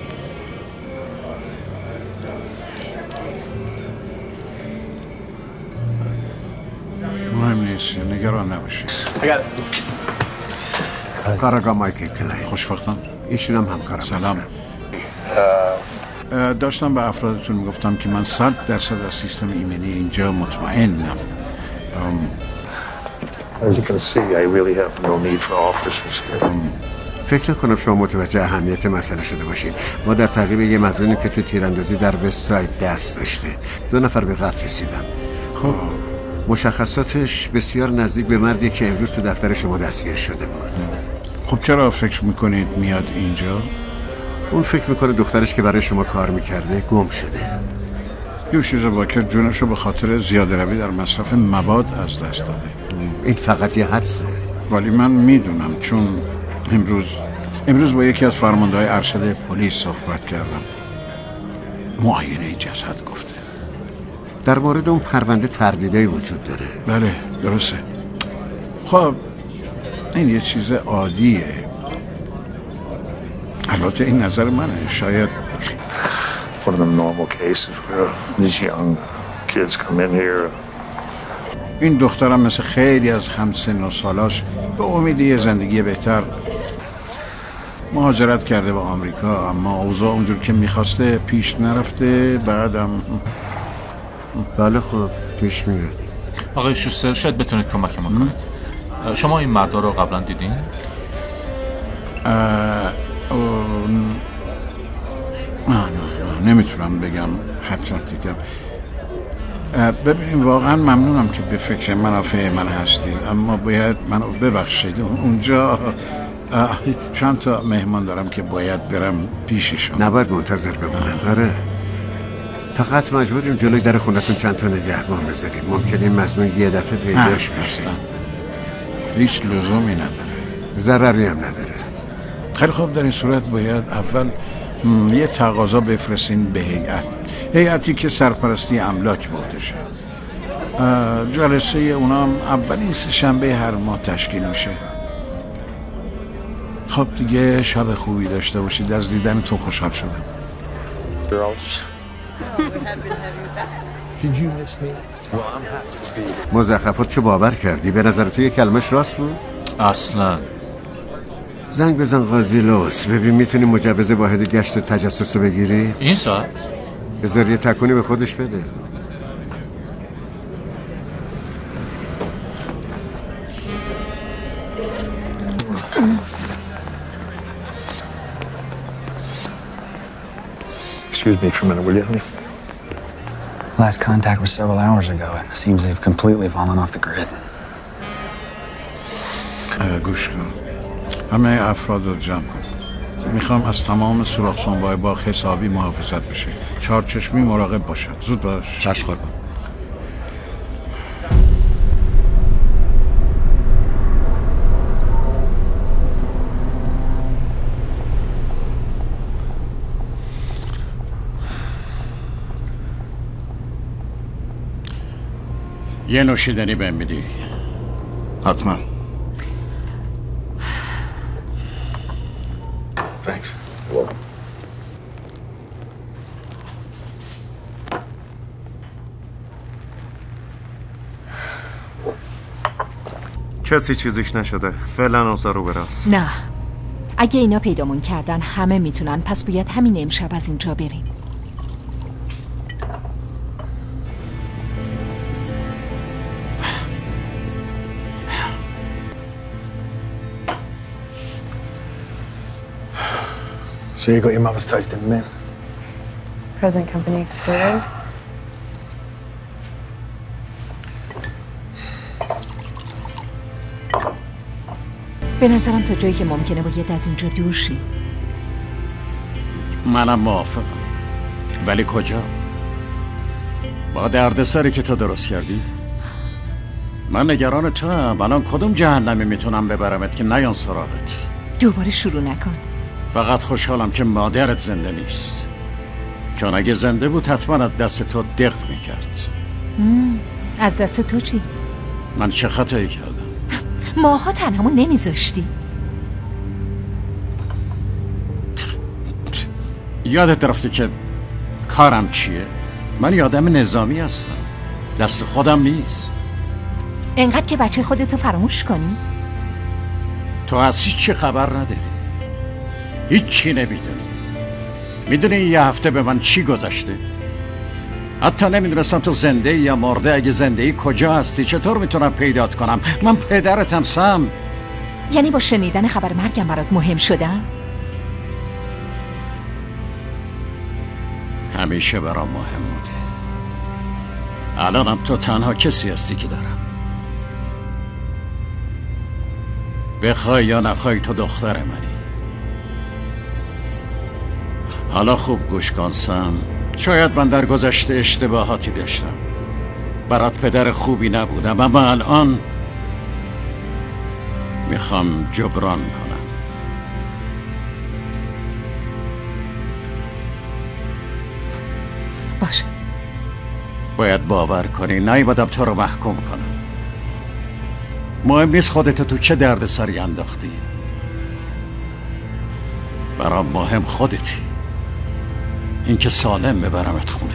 مهم نیست، نگران نباشید. کاراگاه مایکل کلای. خوشبختم. ایشون هم همکارم. سلام. داشتم به افرادتون میگفتم که من 100% از سیستم ایمنی اینجا مطمئنم. As you can see, I really have no need for officers here. فکر کنم شما متوجه اهمیت مسئله شده باشین. ما در تعقیب یه مظنونی که تو تیراندازی در وست ساید دست داشته. 2 نفر به قتل رسیدن. خب مشخصاتش بسیار نزدیک به مردی که امروز تو دفتر شما دستگیر شده بود. خب چرا فکر میکنید میاد اینجا؟ اون فکر میکنه دخترش که برای شما کار میکرده گم شده. یوشی زواکر جونش رو به خاطر زیاده روی در مصرف مواد از دست داده. این فقط یه حدسه. ولی من میدونم چون امروز با یکی از فرمانده‌های ارشد پلیس صحبت کردم. معاینه جسد گفته. در مورد اون پرونده تردیدی وجود داره. بله درسته. خب این یه چیز عادیه. البته این نظر منه. شاید One of the normal cases where these young kids come in here. این دخترم مثل خیلی از همسن و سالاش به امید یه زندگی بهتر مهاجرت کرده به آمریکا، اما اوضاع اونجور که میخواسته پیش نرفته. بعدم بله خب پیش میره. آقای شوستر شاید بتونید کمک ما کنید. شما این مردا رو قبلا دیدین؟ نه نمیتونم بگم حتما دیدم. ببینیم واقعا ممنونم که به فکر منافع من هستید، اما باید منو ببخشید. اونجا چند تا مهمان دارم که باید برم پیششون. نباید منتظر بمونم. آره فقط مجبوریم جلوی در خونتون چند تا نگهبان بذاریم. ممکنه این مظنون یه دفعه پیداش بشه. هیچ لزومی نداره، ضرری هم نداره. خیلی خوب، در این صورت باید اول یه تقاضا بفرستین به هیئتی که سرپرستی املاک بودشه. جلسه اونام اولین سه‌شنبه هر ماه تشکیل میشه. خب دیگه شب خوبی داشته باشید. از دیدنتون خوشحال شدم. مزخرفات چه باور کردی؟ به نظر تو یه کلمش راست بود؟ اصلا. زنگ بزن قاضی لوس ببین میتونی مجوز واحد گشت تجسس رو بگیری؟ این ساعت؟ بذار یه تکونی به خودش بده. Excuse me for a minute, will you, honey? Last contact was several hours ago. It seems they've completely fallen off the grid. گوش کن. همه افراد رو جمع کن. میخوام از تمام سوراخ سنبای باغ حسابی محافظت بشه. چارچشمی مراقب باشن. زود باش. چشم قربان. یه نوشیدنی بهم میدی؟ حتما. Thanks. کسی چیزیش نشده. فعلا اوضاع رو براست. نه اگه اینا پیدامون کردن همه میتونن، پس باید همین امشب از اینجا بریم. So you got your mother's taste in men? Present company excluded. به نظرم تا جایی که ممکنه باید از اینجا دور شی. منم موافقم، ولی کجا؟ با دردسری که تو درست کردی؟ من نگران تو هم. الان کدوم جهنمی میتونم ببرمت که نیان سراغت؟ دوباره شروع نکن. فقط خوشحالم که مادرت زنده نیست، چون اگه زنده بود حتما از دست تو دق میکرد. از دست تو چی؟ من چه خطایی کردم؟ ماها تنهامون نمیذاشتی. یادت رفته که کارم چیه؟ من یه آدم نظامی هستم، دست خودم نیست. انقدر که بچه خودتو فراموش کنی؟ تو از هیچ خبر نداری، هیچی نمیدونی. میدونی یه هفته به من چی گذشته؟ حتی نمیدونستم تو زنده یا مرده. اگه زنده ای کجا هستی؟ چطور میتونم پیدات کنم؟ من پدرتم سم. یعنی با شنیدن خبر مرگم برات مهم شدم؟ همیشه برام مهم بوده. الانم تو تنها کسی هستی که دارم. بخوای یا نخوای تو دختر منی. حالا خوب گوش کن سم. شاید من در گذشته اشتباهاتی داشتم، برات پدر خوبی نبودم، اما الان میخوام جبران کنم. باشه. باید باور کنی نیومدم تو رو محکوم کنم. مهم نیست خودتو تو چه درد سری انداختی، برام مهم خودتی، اینکه سالم ببرمت خونه.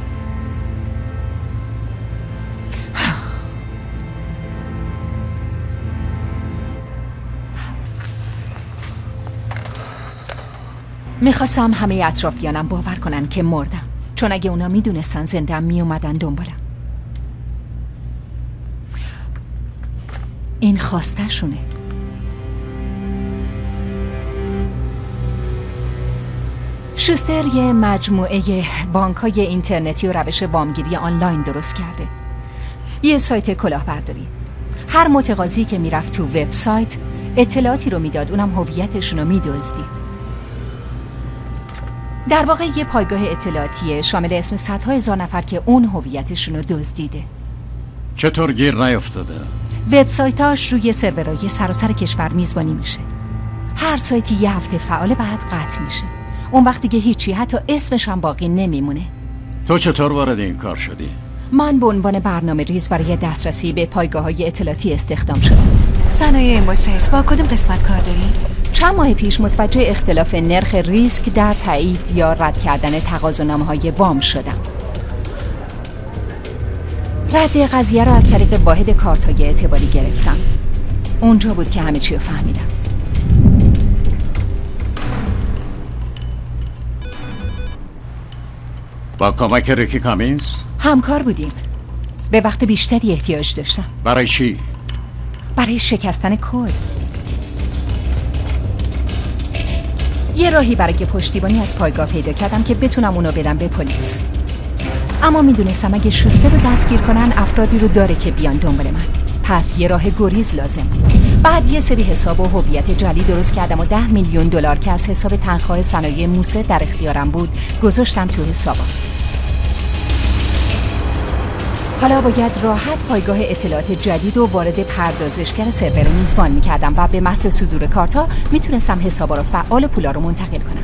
میخواستم همه اطرافیانم باور کنن که مردم، چون اگه اونا میدونستن زندم میومدن دنبالم. این خواسته شونه. شوستر یه مجموعه بانک‌های اینترنتی و روش وامگیری آنلاین درست کرده. یه سایت کلاهبرداری. هر متقاضی که میرفت تو وبسایت اطلاعاتی رو میداد، اونم هویتشون رو میدزدید. در واقع یه پایگاه اطلاعاتیه شامل اسم صدها هزار نفر که اون هویتشون رو دزدیده. چطور گیر نیفتاده؟ وبسایتاش روی سرورهای سراسر کشور میزبانی میشه. هر سایتی یه هفته فعال، بعد قطع میشه. اون وقت دیگه هیچی، حتی اسمش هم باقی نمیمونه. تو چطور وارد این کار شدی؟ من به عنوان برنامه ریز برای دسترسی به پایگاه‌های اطلاعاتی استخدام شدم. صنایع مسس با کدوم قسمت کار داری؟ چند ماه پیش متوجه اختلاف نرخ ریسک در تایید یا رد کردن تقاضانامه‌های وام شدم. رد قضیه را از طریق واحد کارت‌های اعتباری گرفتم. اونجا بود که همه چی رو فهمیدم. با کمک ریکی کامینز؟ همکار بودیم. به وقت بیشتری احتیاج داشتم. برای چی؟ برای شکستن کد. یه راهی برای پشتیبانی از پایگاه پیدا کردم که بتونم اونو بدم به پلیس. اما میدونستم اگه شوستر رو دستگیر کنن افرادی رو داره که بیان دنبال من. پس یه راه گریز لازم. بعد یه سری حساب و هویت جعلی درست کردم و $10 میلیون که از حساب تنخواه صنایع موسه در اختیارم بود گذاشتم تو حسابم. حالا باید راحت پایگاه اطلاعات جدید و وارد پردازشگر سرور میزبان میکردم و به محض صدور کارتا میتونستم حسابا رو فعال، پولا رو منتقل کنم.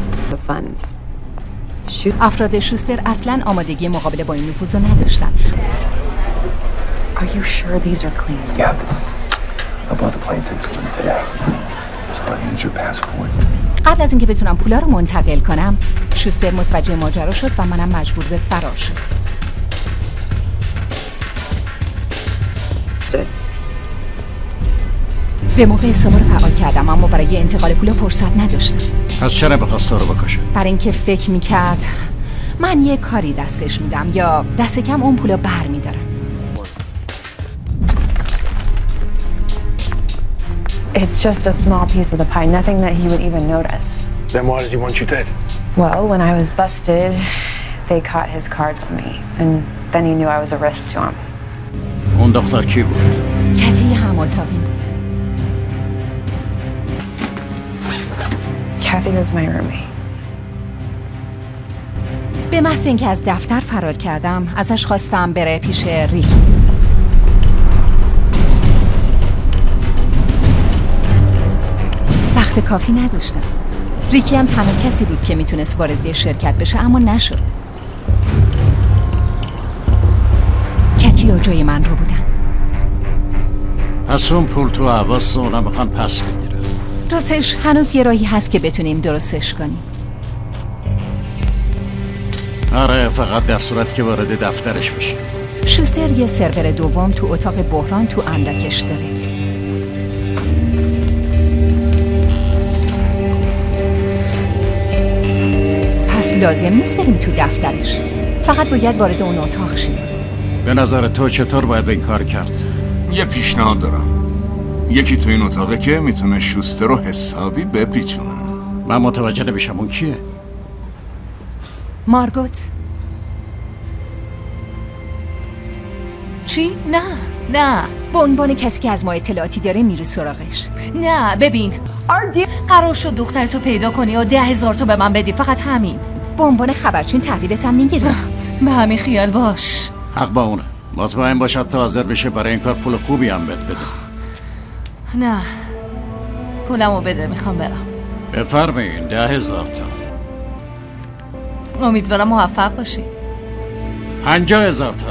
افراد شوستر اصلاً آمادگی مقابله با این نفوذ رو نداشتن. Are you sure these are clean? Yeah. I bought the plane tickets for them today. So I need your passport. قبل از اینکه بتونم پولا رو منتقل کنم، شوستر متوجه ماجرا شد و منم مجبور به فرار شدم. به موقع حساب رو فعال کردم، اما برای انتقال پولا فرصت نداشتم. از چرا بخواست تو رو بکشه؟ برای اینکه فکر میکرد من یه کاری دستش میدم یا دست کم اون پولا بر میدارم. It's just a small piece of the pie, nothing that he would even notice. Then why does he want you dead? Well, when I was busted, they caught his cards on me, and then he knew I was a risk to him. اون دختر کی بود؟ کتی هماتابی بود. Kathy was my roommate. به محض اینکه از دفتر فرار کردم ازش خواستم بره پیش ریکی. وقت کافی نداشتم. ریکی هم تنها کسی بود که میتونست وارد شرکت بشه، اما نشد. کتی و جای من رو بودن. پس اون پول تو حواس اونم بخوان پس بگیره. راستش هنوز یه راهی هست که بتونیم درستش کنیم. آره، فقط در صورت که وارد دفترش بشه. شوستر یه سرور دوم تو اتاق بحران تو اندکش داره. پس لازم نیست بریم تو دفترش، فقط باید وارد اون اتاق شیم. به نظر تو چطور باید به این کار کرد؟ یه پیشنهاد دارم. یکی تو این اتاقه که میتونه شوستر رو حسابی بپیچونه. من متوجه نمیشم اون کیه؟ مارگوت. چی؟ نه به عنوان کسی که از ما اطلاعاتی داره میره سراغش. نه ببین، قرار شد دخترتو پیدا کنی و 10,000 تا به من بدی، فقط همین. به عنوان خبرچین تحویلتم میگیره. به همین خیال باش. حق با اونه. مطمئن باش حتی حاضر بشه برای این کار پول خوبی هم بده. نه، پولمو بده، میخوام برم. بفرمایین. 10,000 تا. امیدوارم موفق باشی. 50,000 تا.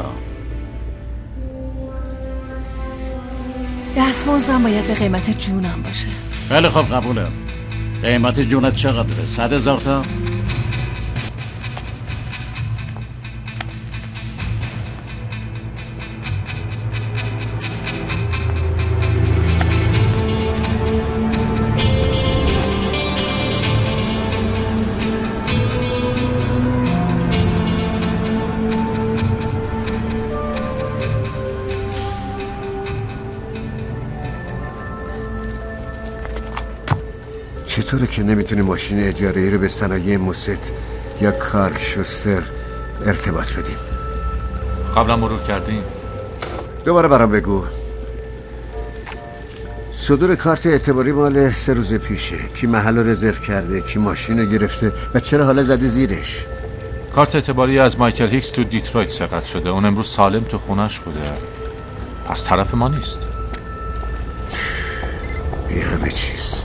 دستمزدم باید به قیمت جونم باشه. خیلی خوب، قبوله. قیمت جونت چقدره؟ 100,000 تا؟ چطوره که نمیتونی ماشین اجاره‌ای رو به صنایع موست یا کارل شوستر ارتباط بدیم؟ قبلا مرور کردیم. دوباره برام بگو. صدور کارت اعتباری مال 3 روز پیشه. کی محل رو رزرو کرده، کی ماشین رو گرفته و چرا حالا زدی زیرش؟ کارت اعتباری از مایکل هیکس تو دیترویت سرقت شده. اون امروز سالم تو خونش بوده. از طرف ما نیست. بی همه چیز.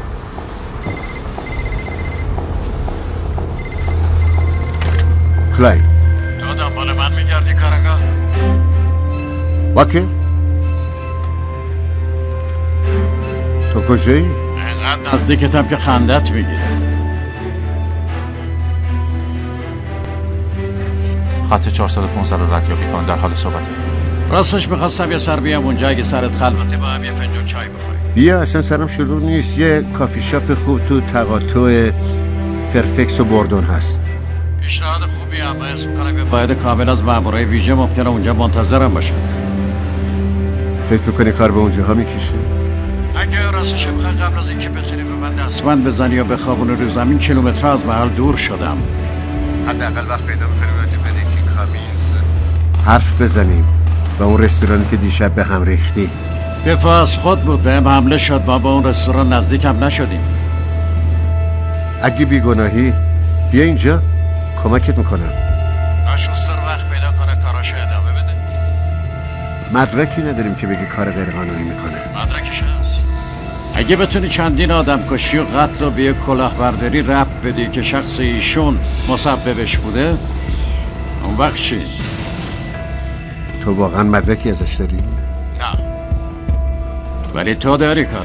کلای تو دنبال من میگردی کارگاه؟ واکه؟ تو کجایی؟ اینقدر نزدیکتم که خندت میگیره. خط 415 رو ردیابی کن، در حال صحبته. راستش میخواستم یه سر بیام اونجا، اگه سرت خلوته با هم یه فنجون چای بخوریم. بیا، اصلا سرم شروع نیست. یه کافی شاپ خوب تو تقاطع فرفکس و بوردون هست. پیشنهاد خوبی، اما اسم میکنم باید کامل از مامورای ویژه ممکنه اونجا منتظرم باشه. فکر میکنی کار به اونجاها میکشه؟ اگه راستش بخوای قبل از اینکه بتونی به من دستمند بزنی یا بخوابونی رو زمین، کیلومترها از محل دور شدم. حداقل وقت پیدا میکنیم راجع به نیکی کامیز حرف بزنیم و اون رستورانی که دیشب به هم ریختی. دفاع از خود بود، بهم حمله شد، ما با اون رستوران نزدیک هم نشدیم. اگه بیگناهی بیا اینجا، کمکت میکنم. شوستر وقت پیدا کنه کاراشو ادامه بده. مدرکی نداریم که بگی کار غیر قانونی میکنه. مدرکش هست. اگه بتونی چندین آدم کشی و قتل رو به یک کلاهبرداری ربط بدی که شخص ایشون مسببش بوده، اون وقت چی؟ تو واقعا مدرکی ازش داری؟ نه، ولی تو داری کارو.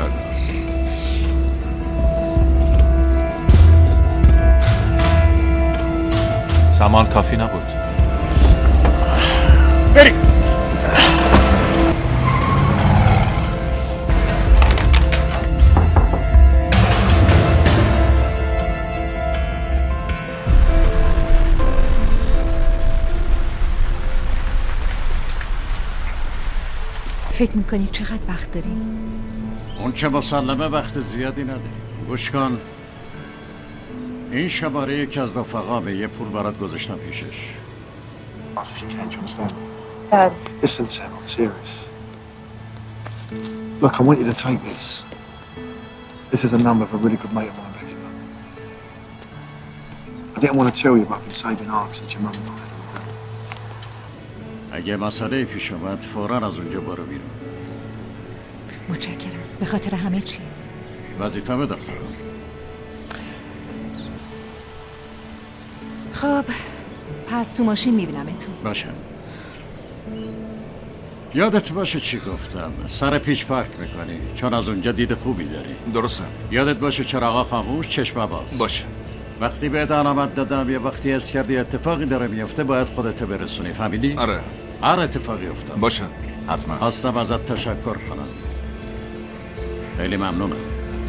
زمان کافی نبود. بریم. فکر میکنی چقدر وقت داریم؟ اون چه مسلمه وقت زیادی نداریم. گوش کن، این شماره یکی از رفقامه، یه پول برات گذاشتم پیشش. Can't you understand it? Dad. Listen, Sam, I'm serious. Look, I want you to take this. This is a number of a really good mate of mine back in London. I didn't want to tell you, but I've been saving art since your mum died. اگه مسئله پیش اومد فوراً از اونجا برو بیرون. متشکرم. به خاطر همه چی. وظیفه‌مه دخترم. خب پس تو ماشین میبینمتون. باشه. یادت باشه چی گفتم، سر پیچ پارک میکنی چون از اونجا دید خوبی داری. درسته. یادت باشه چراغا خاموش، چشم باز. باشه. وقتی به علامت دادم یه وقتی حس کردی اتفاقی داره میفته باید خودت برسونی، فهمیدی؟ آره. هر اتفاقی افتاد. باشه. حتما. خواستم ازت تشکر کنم. خیلی ممنونم.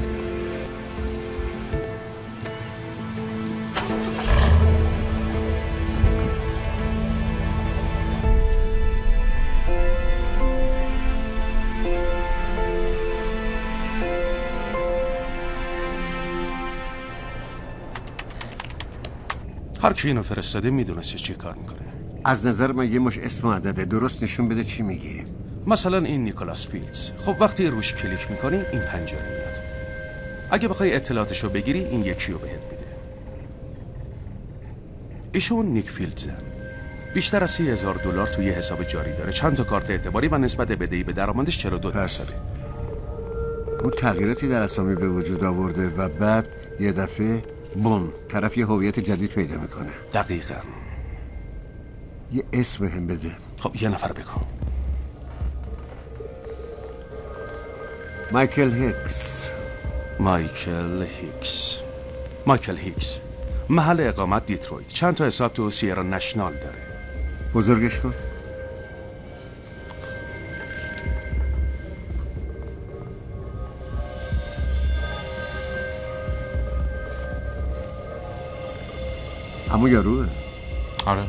هر کی اینو فرستاده میدونسته چی کار میکنه. از نظر من یه مش اسم عدده، درست نشون بده چی میگی. مثلا این نیکولاس پیلز، خب وقتی روش کلیک میکنی این پنجره میاد. اگه بخوای اطلاعاتشو بگیری این یکی رو بهت میده. ایشون نیک پیلزن، بیشتر از $30,000 توی حساب جاری داره، چند تا کارت اعتباری و نسبت بدهی به درآمدش 42%. اون تغییراتی در اسامی به وجود آورده و بعد یه دفعه بوم طرف یه هویت جدید پیدا میکنه. دقیقاً. یه اسم هم بده. خب یه نفر بگو. مایکل هیکس. مایکل هیکس. محل اقامت دیترویت، چند تا حساب تو سیرا نشنال داره. بزرگش کن. همون یاروه. آره.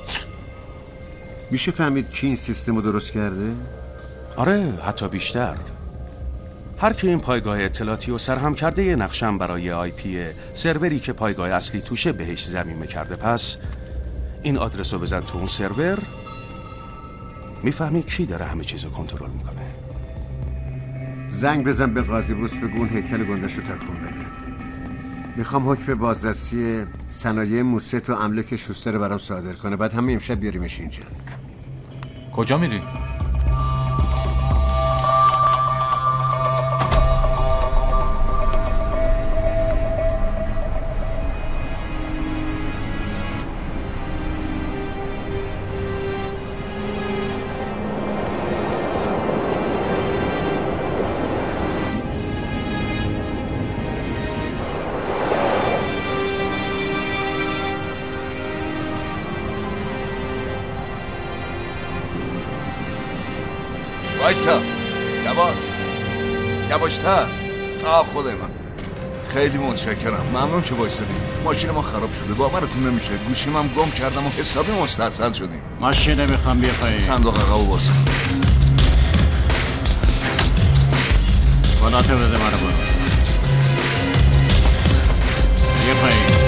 میشه فهمید کی این سیستم رو درست کرده؟ آره، حتی بیشتر. هر کی این پایگاه اطلاعاتی رو سرهم کرده یه نقشم برای آی پی سروری که پایگاه اصلی توشه بهش ضمیمه کرده. پس این آدرس رو بزن تو اون سرور، میفهمی کی داره همه چیز رو کنترل میکنه. زنگ بزن به قاضی بوس، بگو اون هیکل گندش رو تکون بده. میخوام حکم بازرسی صنایع موست و املاک شوستر رو برام صادر کنه، بعد همه امشب بیاریمش اینجا. کجا میری؟ وایسا. یواشتر. خدای من خیلی متشکرم، ممنون که وایسادی. ماشین ما خراب شده، باورتون نمیشه، گوشیم هم گم کردم و حسابی مستاصل شدیم. ماشین نمیخوام بیا پایین. صندوق عقب باز کن. بالاتر بده مرا برو. بیا پایین.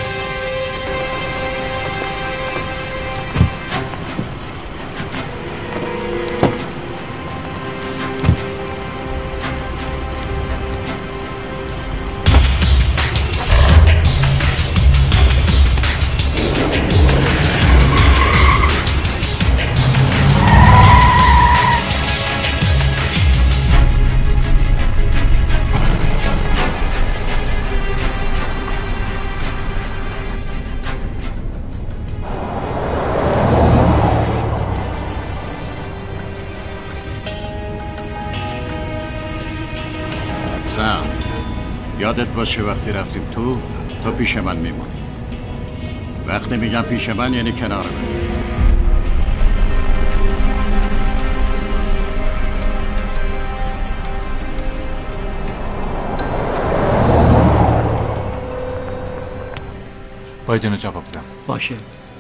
یادت باشه وقتی رفتیم تو پیش من میمونی. وقتی میگم پیش من یعنی کنار من. باید اینو جواب بدم. باشه.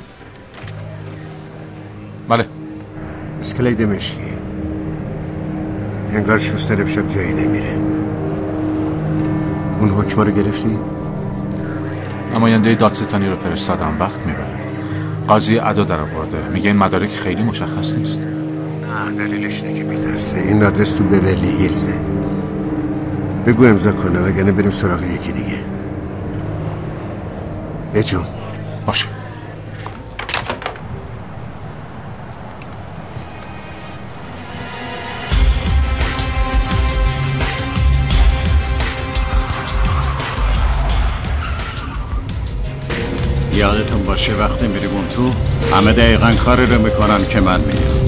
بله. اسکلید مشکی. انگار شوستر امشب جایی نمیره. اون حکمه رو گرفتی؟ نماینده دادستانی رو فرستادم، وقت میبره. قاضی ادا در آورده، میگه این مدارک خیلی مشخص نیست. نه دلیلش اینه که میترسه. این آدرس تو بورلی هیلزه. بگو امضا کنه وگرنه بریم سراغ یکی دیگه. بجم. باشه. یادتون باشه وقتی میریم اون تو همه دقیقا کاری رو میکنن که من میگم.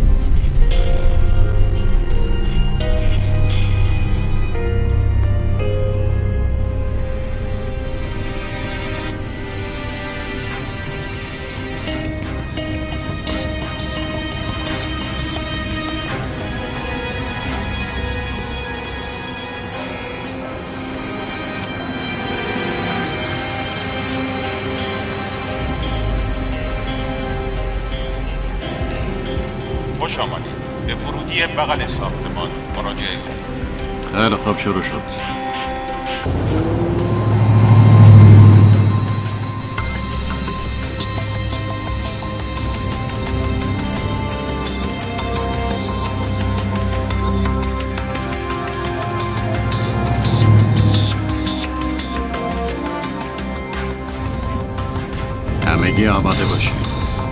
خوش آمدید. به ورودی بغل ساختمان مراجعه کنید. خیلی خوب، شروع شد. همگی آماده باشید.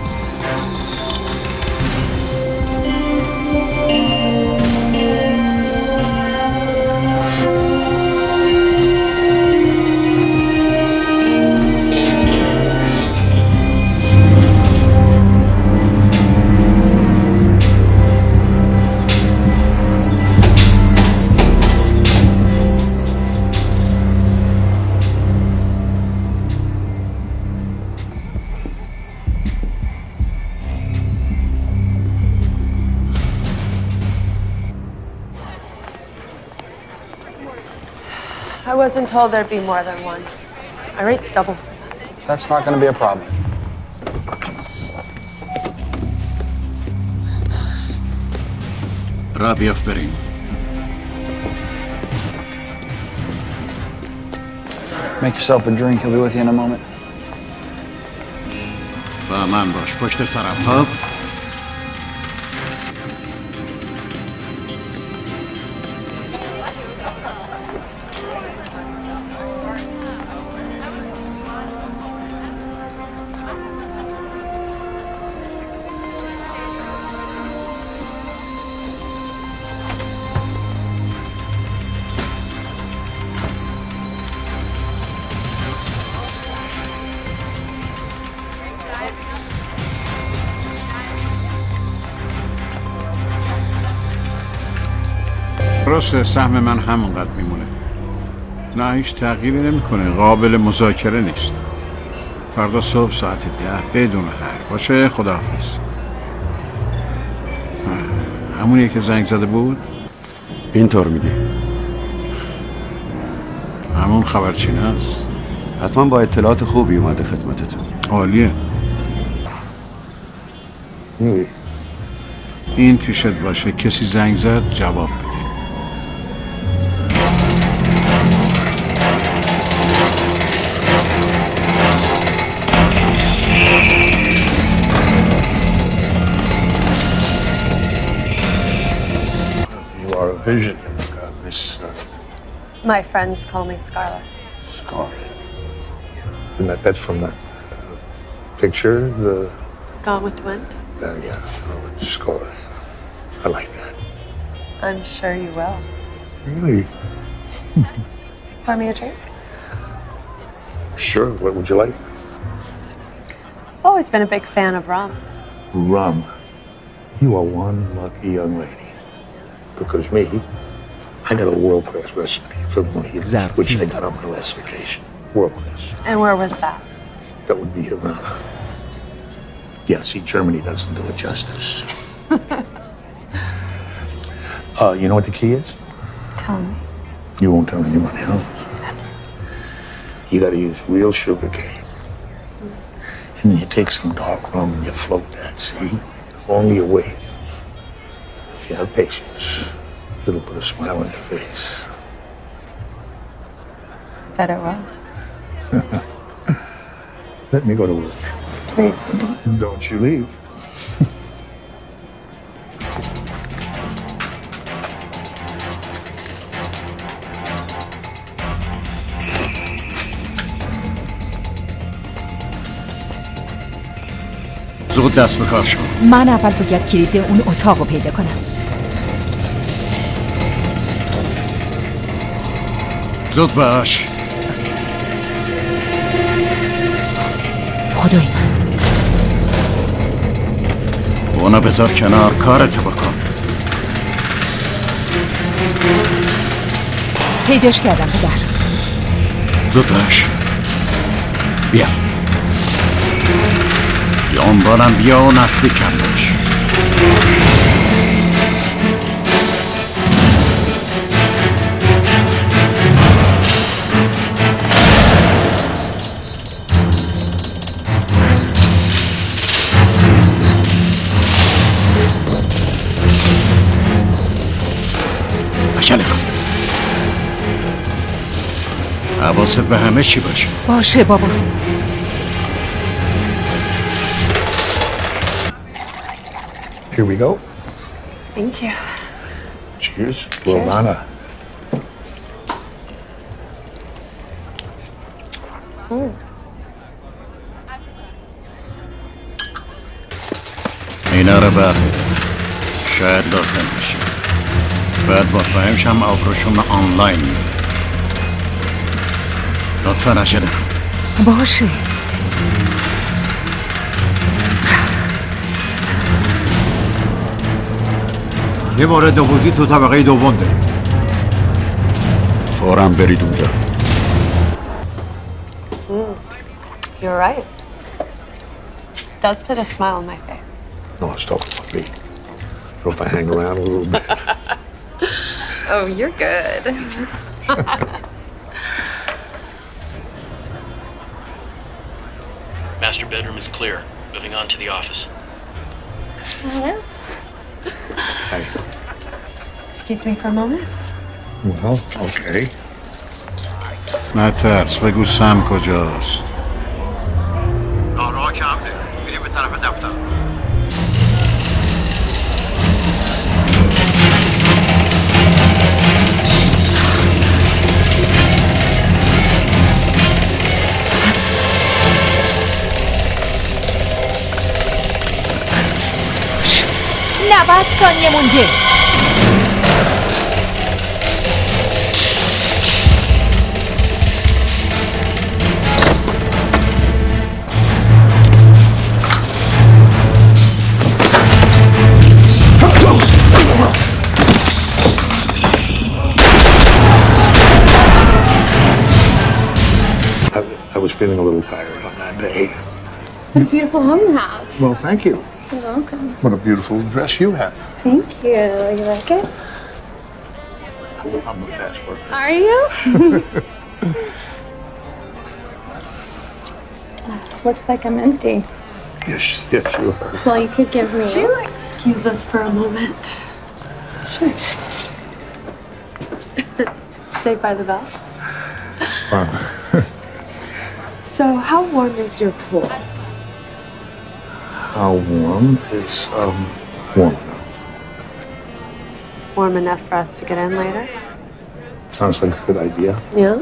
I wasn't told there'd be more than one. My rate's double. That's not going to be a problem. را بیافت بریم. Make yourself a drink. He'll be with you in a moment. با من باش. پشت سرم. خب. درسته، سهم من همونقدر میمونه. نه، هیچ تغییری نمیکنه. قابل مذاکره نیست. فردا صبح ساعت 10 بدون حرف. باشه، خداحافظ. همونیه که زنگ زده بود؟ اینطور میگی. همون خبرچینه است. حتما با اطلاعات خوبی اومده خدمتتون. عالیه. این پیشت باشه، کسی زنگ زد جواب بده. Vision, Miss. My friends call me Scarlet. Scarlet. Isn't that from that picture? The Gone with the Wind? yeah, Scarlet. I like that. I'm sure you will. Really? Pour me a drink? Sure. What would you like? Always been a big fan of rum. Rum. You are one lucky young lady. Because me, I got a world-class recipe for mojitos, which I got on my last vacation. World-class. And where was that? That would be Havana. Yeah, see, Germany doesn't do it justice. You know what the key is? Tell me. You won't tell anybody else. You gotta use real sugar cane. And then you take some dark rum and you float that, see? The longer you wait, if you have patience, it'll put a smile on your face. Bet it will. Let me go to work. Please. Don't you leave. زود دست به کار شو. من اول باید کلید اون اتاق رو پیدا کنم. زود باش. خدای من. اونو بذار کنار، کارتو بکن. پیداش کردم پدر. زود باش. بیا دنبالم بیا و نزدیکم باش. عجله کن. حواست به همه چی باشه. باشه بابا. Here we go. Thank you. Cheers. Romana. اینا رو برداره. شاید لازم بشه. باید مطمئن شم آبروشون آنلاین میره. لطفا عجله کن. باشه. یه مورد نفوذی تو طبقه دوم داریم. فوراً برید اونجا. You're right. Does put a smile on my face. No, let's talk about me. So if I hang around a little bit. Oh, you're good. Master bedroom is clear. Moving on to the office. Hello? Hey. Excuse me for a moment. Well, okay. نترس بگو سم کجاست. راه کم ده. بریم به طرف دفتر. نباید ثانیه مونده. I was feeling a little tired on that day. What a beautiful home you have. Well, thank you. You're welcome. What a beautiful dress you have. Thank you. You like it? I'm a fast worker. Are you? Looks like I'm empty. Yes, you are. Well, you could give me. Would you excuse us for a moment? Sure. Saved by the bell. So, how warm is your pool? How warm? It's warm enough. Warm enough for us to get in later? Sounds like a good idea. Yeah.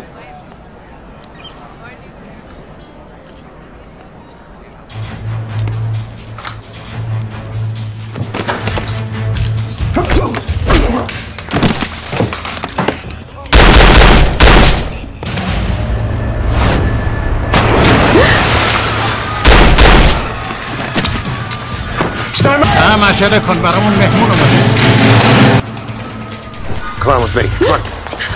سم عجله کن برامون مهمون اومده. Come on with me. Come on.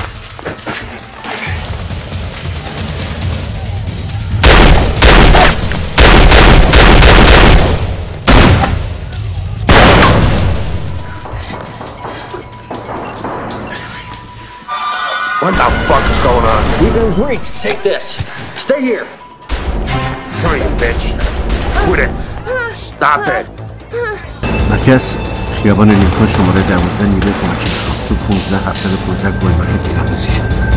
What the fuck is going on? We've been breached. Take this. Stay here. Come here, you bitch. Quit it. Stop it. مرکز خیابان لینکن شماره 12 نیروی کمکی تو 15715 گلبرگ تیراندازی شد.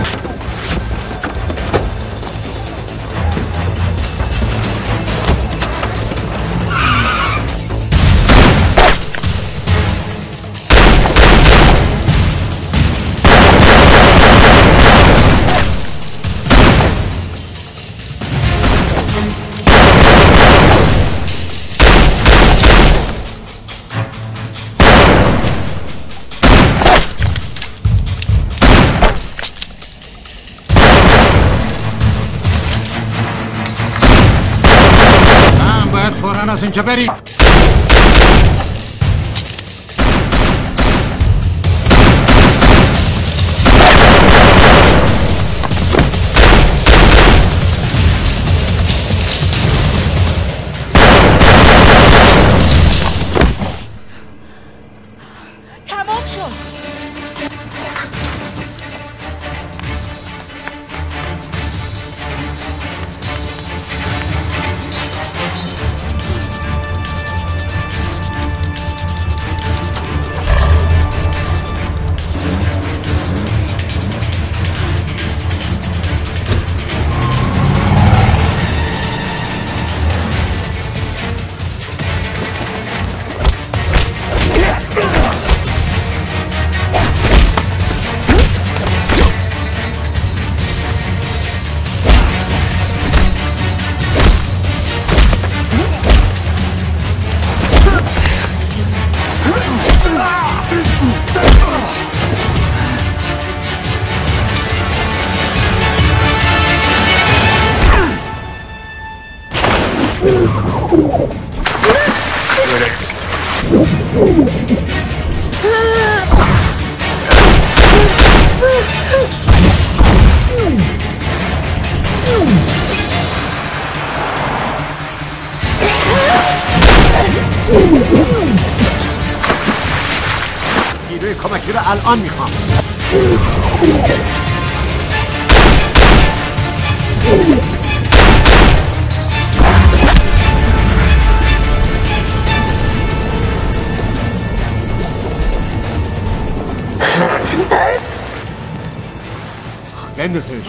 از اینجا بریم. نیروی کمکی رو الان میخوام. بندازش.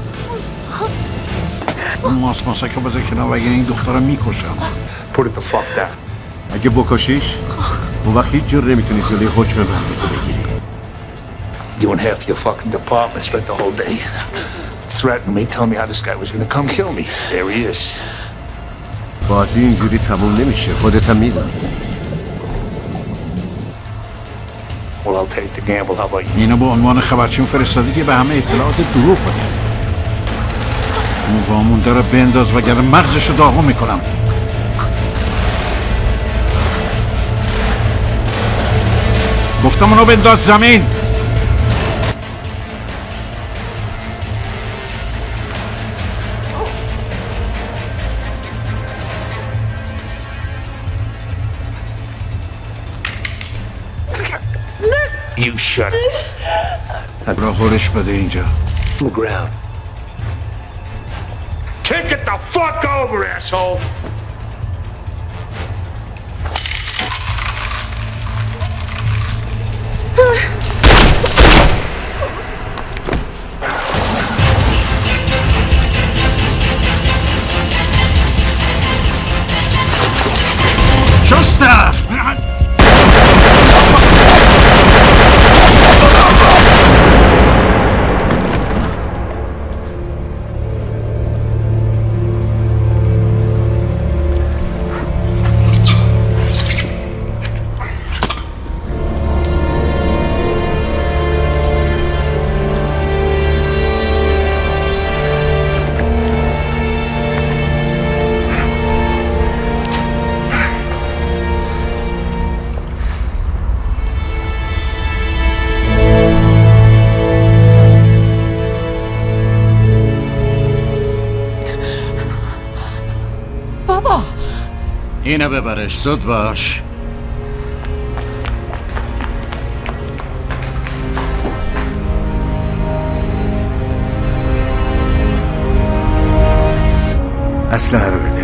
ماسک رو بذار کنار وگرنه این دختر رو میکشم. Put it the fuck down. اگه بکشیش اون وقت هیچ جور نمیتونی جلوی حکم من رو بگیری. You and half your fucking department spent the whole day threatening me, telling me how this guy was gonna come kill me. There he is. بازی اینجوری تموم نمیشه. خودت هم میدونی. Well, I'll take the gamble. How about you? اینو به عنوان خبرچین فرستادی که به همه اطلاعات دروغ بده. اون وامون داره بنداز وگرنه مغزشو داغون میکنم. گفتم اونو بنداز زمین. You shut up. را هورش بده اینجا. On the ground. Kick it the fuck over, asshole! شستر! اینو ببرش. زود باش. اسلحه رو بده.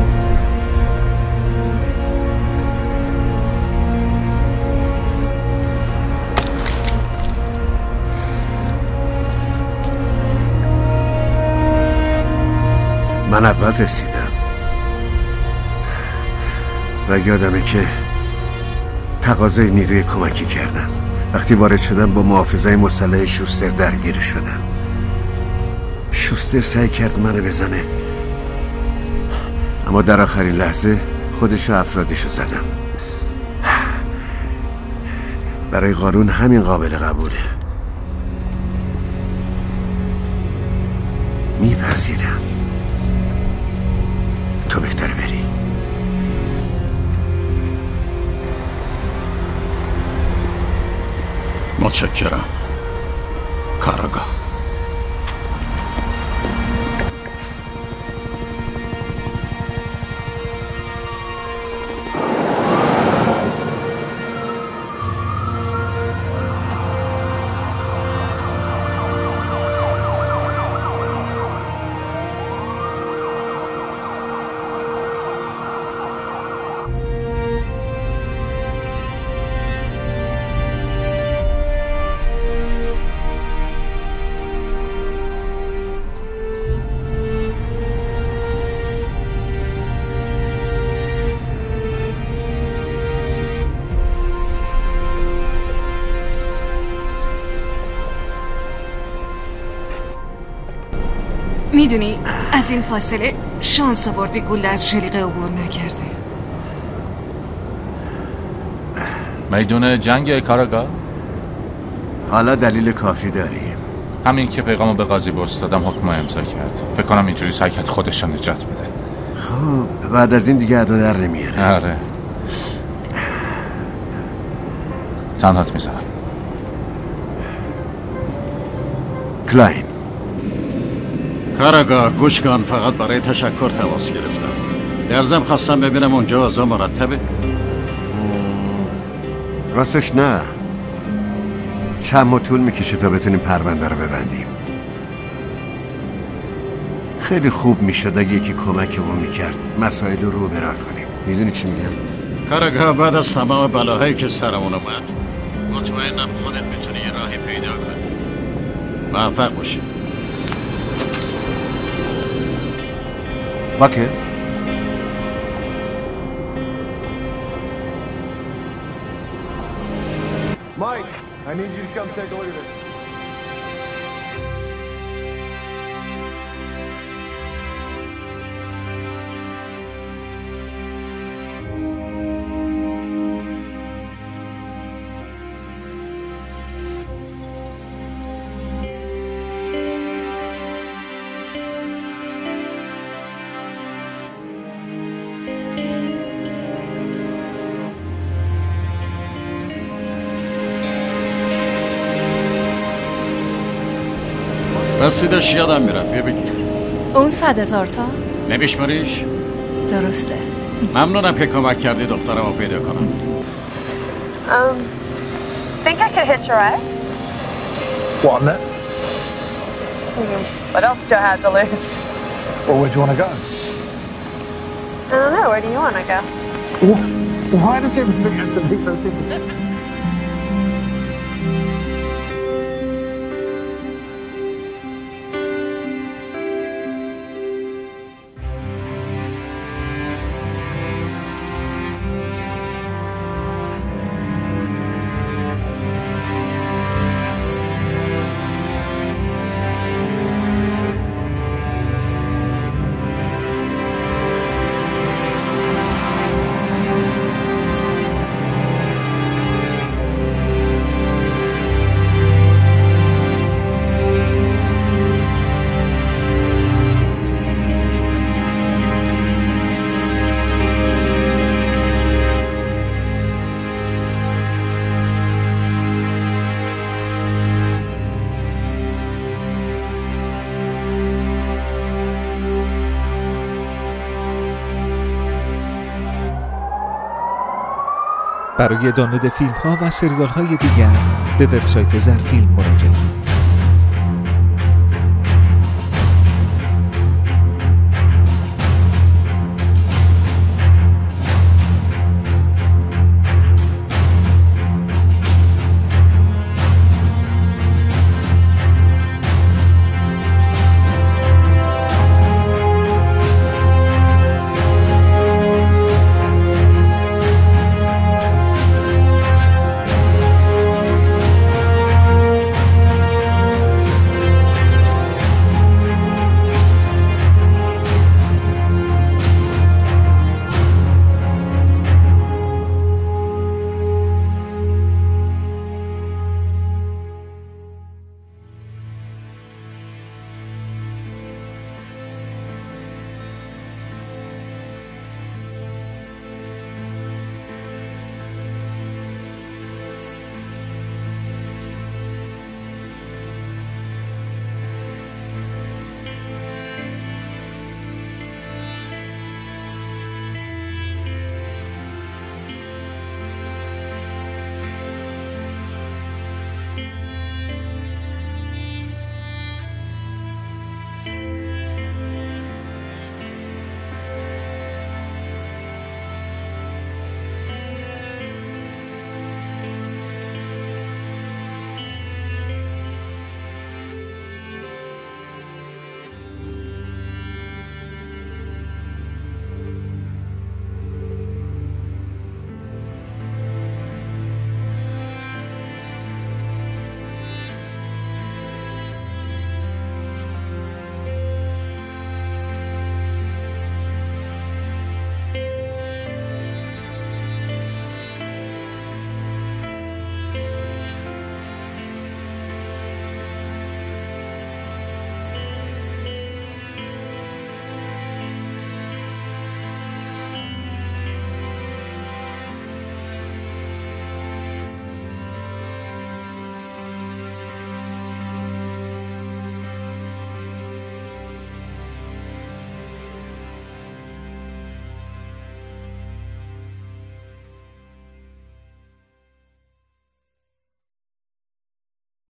من اول رسیدم و یادمه که تقاضای نیروی کمکی کردم. وقتی وارد شدم با محافظای مسلح شوستر درگیر شدم. شوستر سعی کرد منو بزنه اما در آخرین لحظه خودش و افرادشو زدم. برای قانون همین قابل قبوله. میپذیرم. تو بهتره بری. متشکرم کاراگاه. میدونی از این فاصله شانس آوردی گوله از شلیقه عبور نکرده. میدون جنگ کاراگاه؟ حالا دلیل کافی داری؟ همین که پیغامو به قاضی بست دادم حکم امضا کرد. فکر کنم اینجوری سعی کرد خودش رو نجات بده. خب بعد از این دیگه ادا در نمیاره. آره تنهات میذارم. کلاین کاراگاه گوش کن، فقط برای تشکر تماس گرفتم. در ضمن خواستم ببینم اونجا اوضاع مرتبه. راستش نه، چند ماه طول میکشه تا بتونیم پرونده رو ببندیم. خیلی خوب میشد اگه یکی کمکمون میکرد مسائل رو برا کنیم. میدونی چی میگم؟ کاراگاه بعد از تمام بلاهایی که سرمون اومد مطمئنم خودت میتونی یه راهی پیدا کنی. موفق باشی. Okay. Mike, I need you to come take a look at this. رسیدش یادم میرم بگیر. اون 100,000 تا؟ نمیشماریش؟ درسته. ممنونم که کمک کردی دخترمو پیدا کنم. Think I could hitch a ride? What, on that? What else do I have to lose? Well, where do you want to go? I don't know. Where do you want to go? Why does everything have to be so difficult? برای دانلود فیلم ها و سریال های دیگر به وبسایت زرفیلم مراجعه کنید.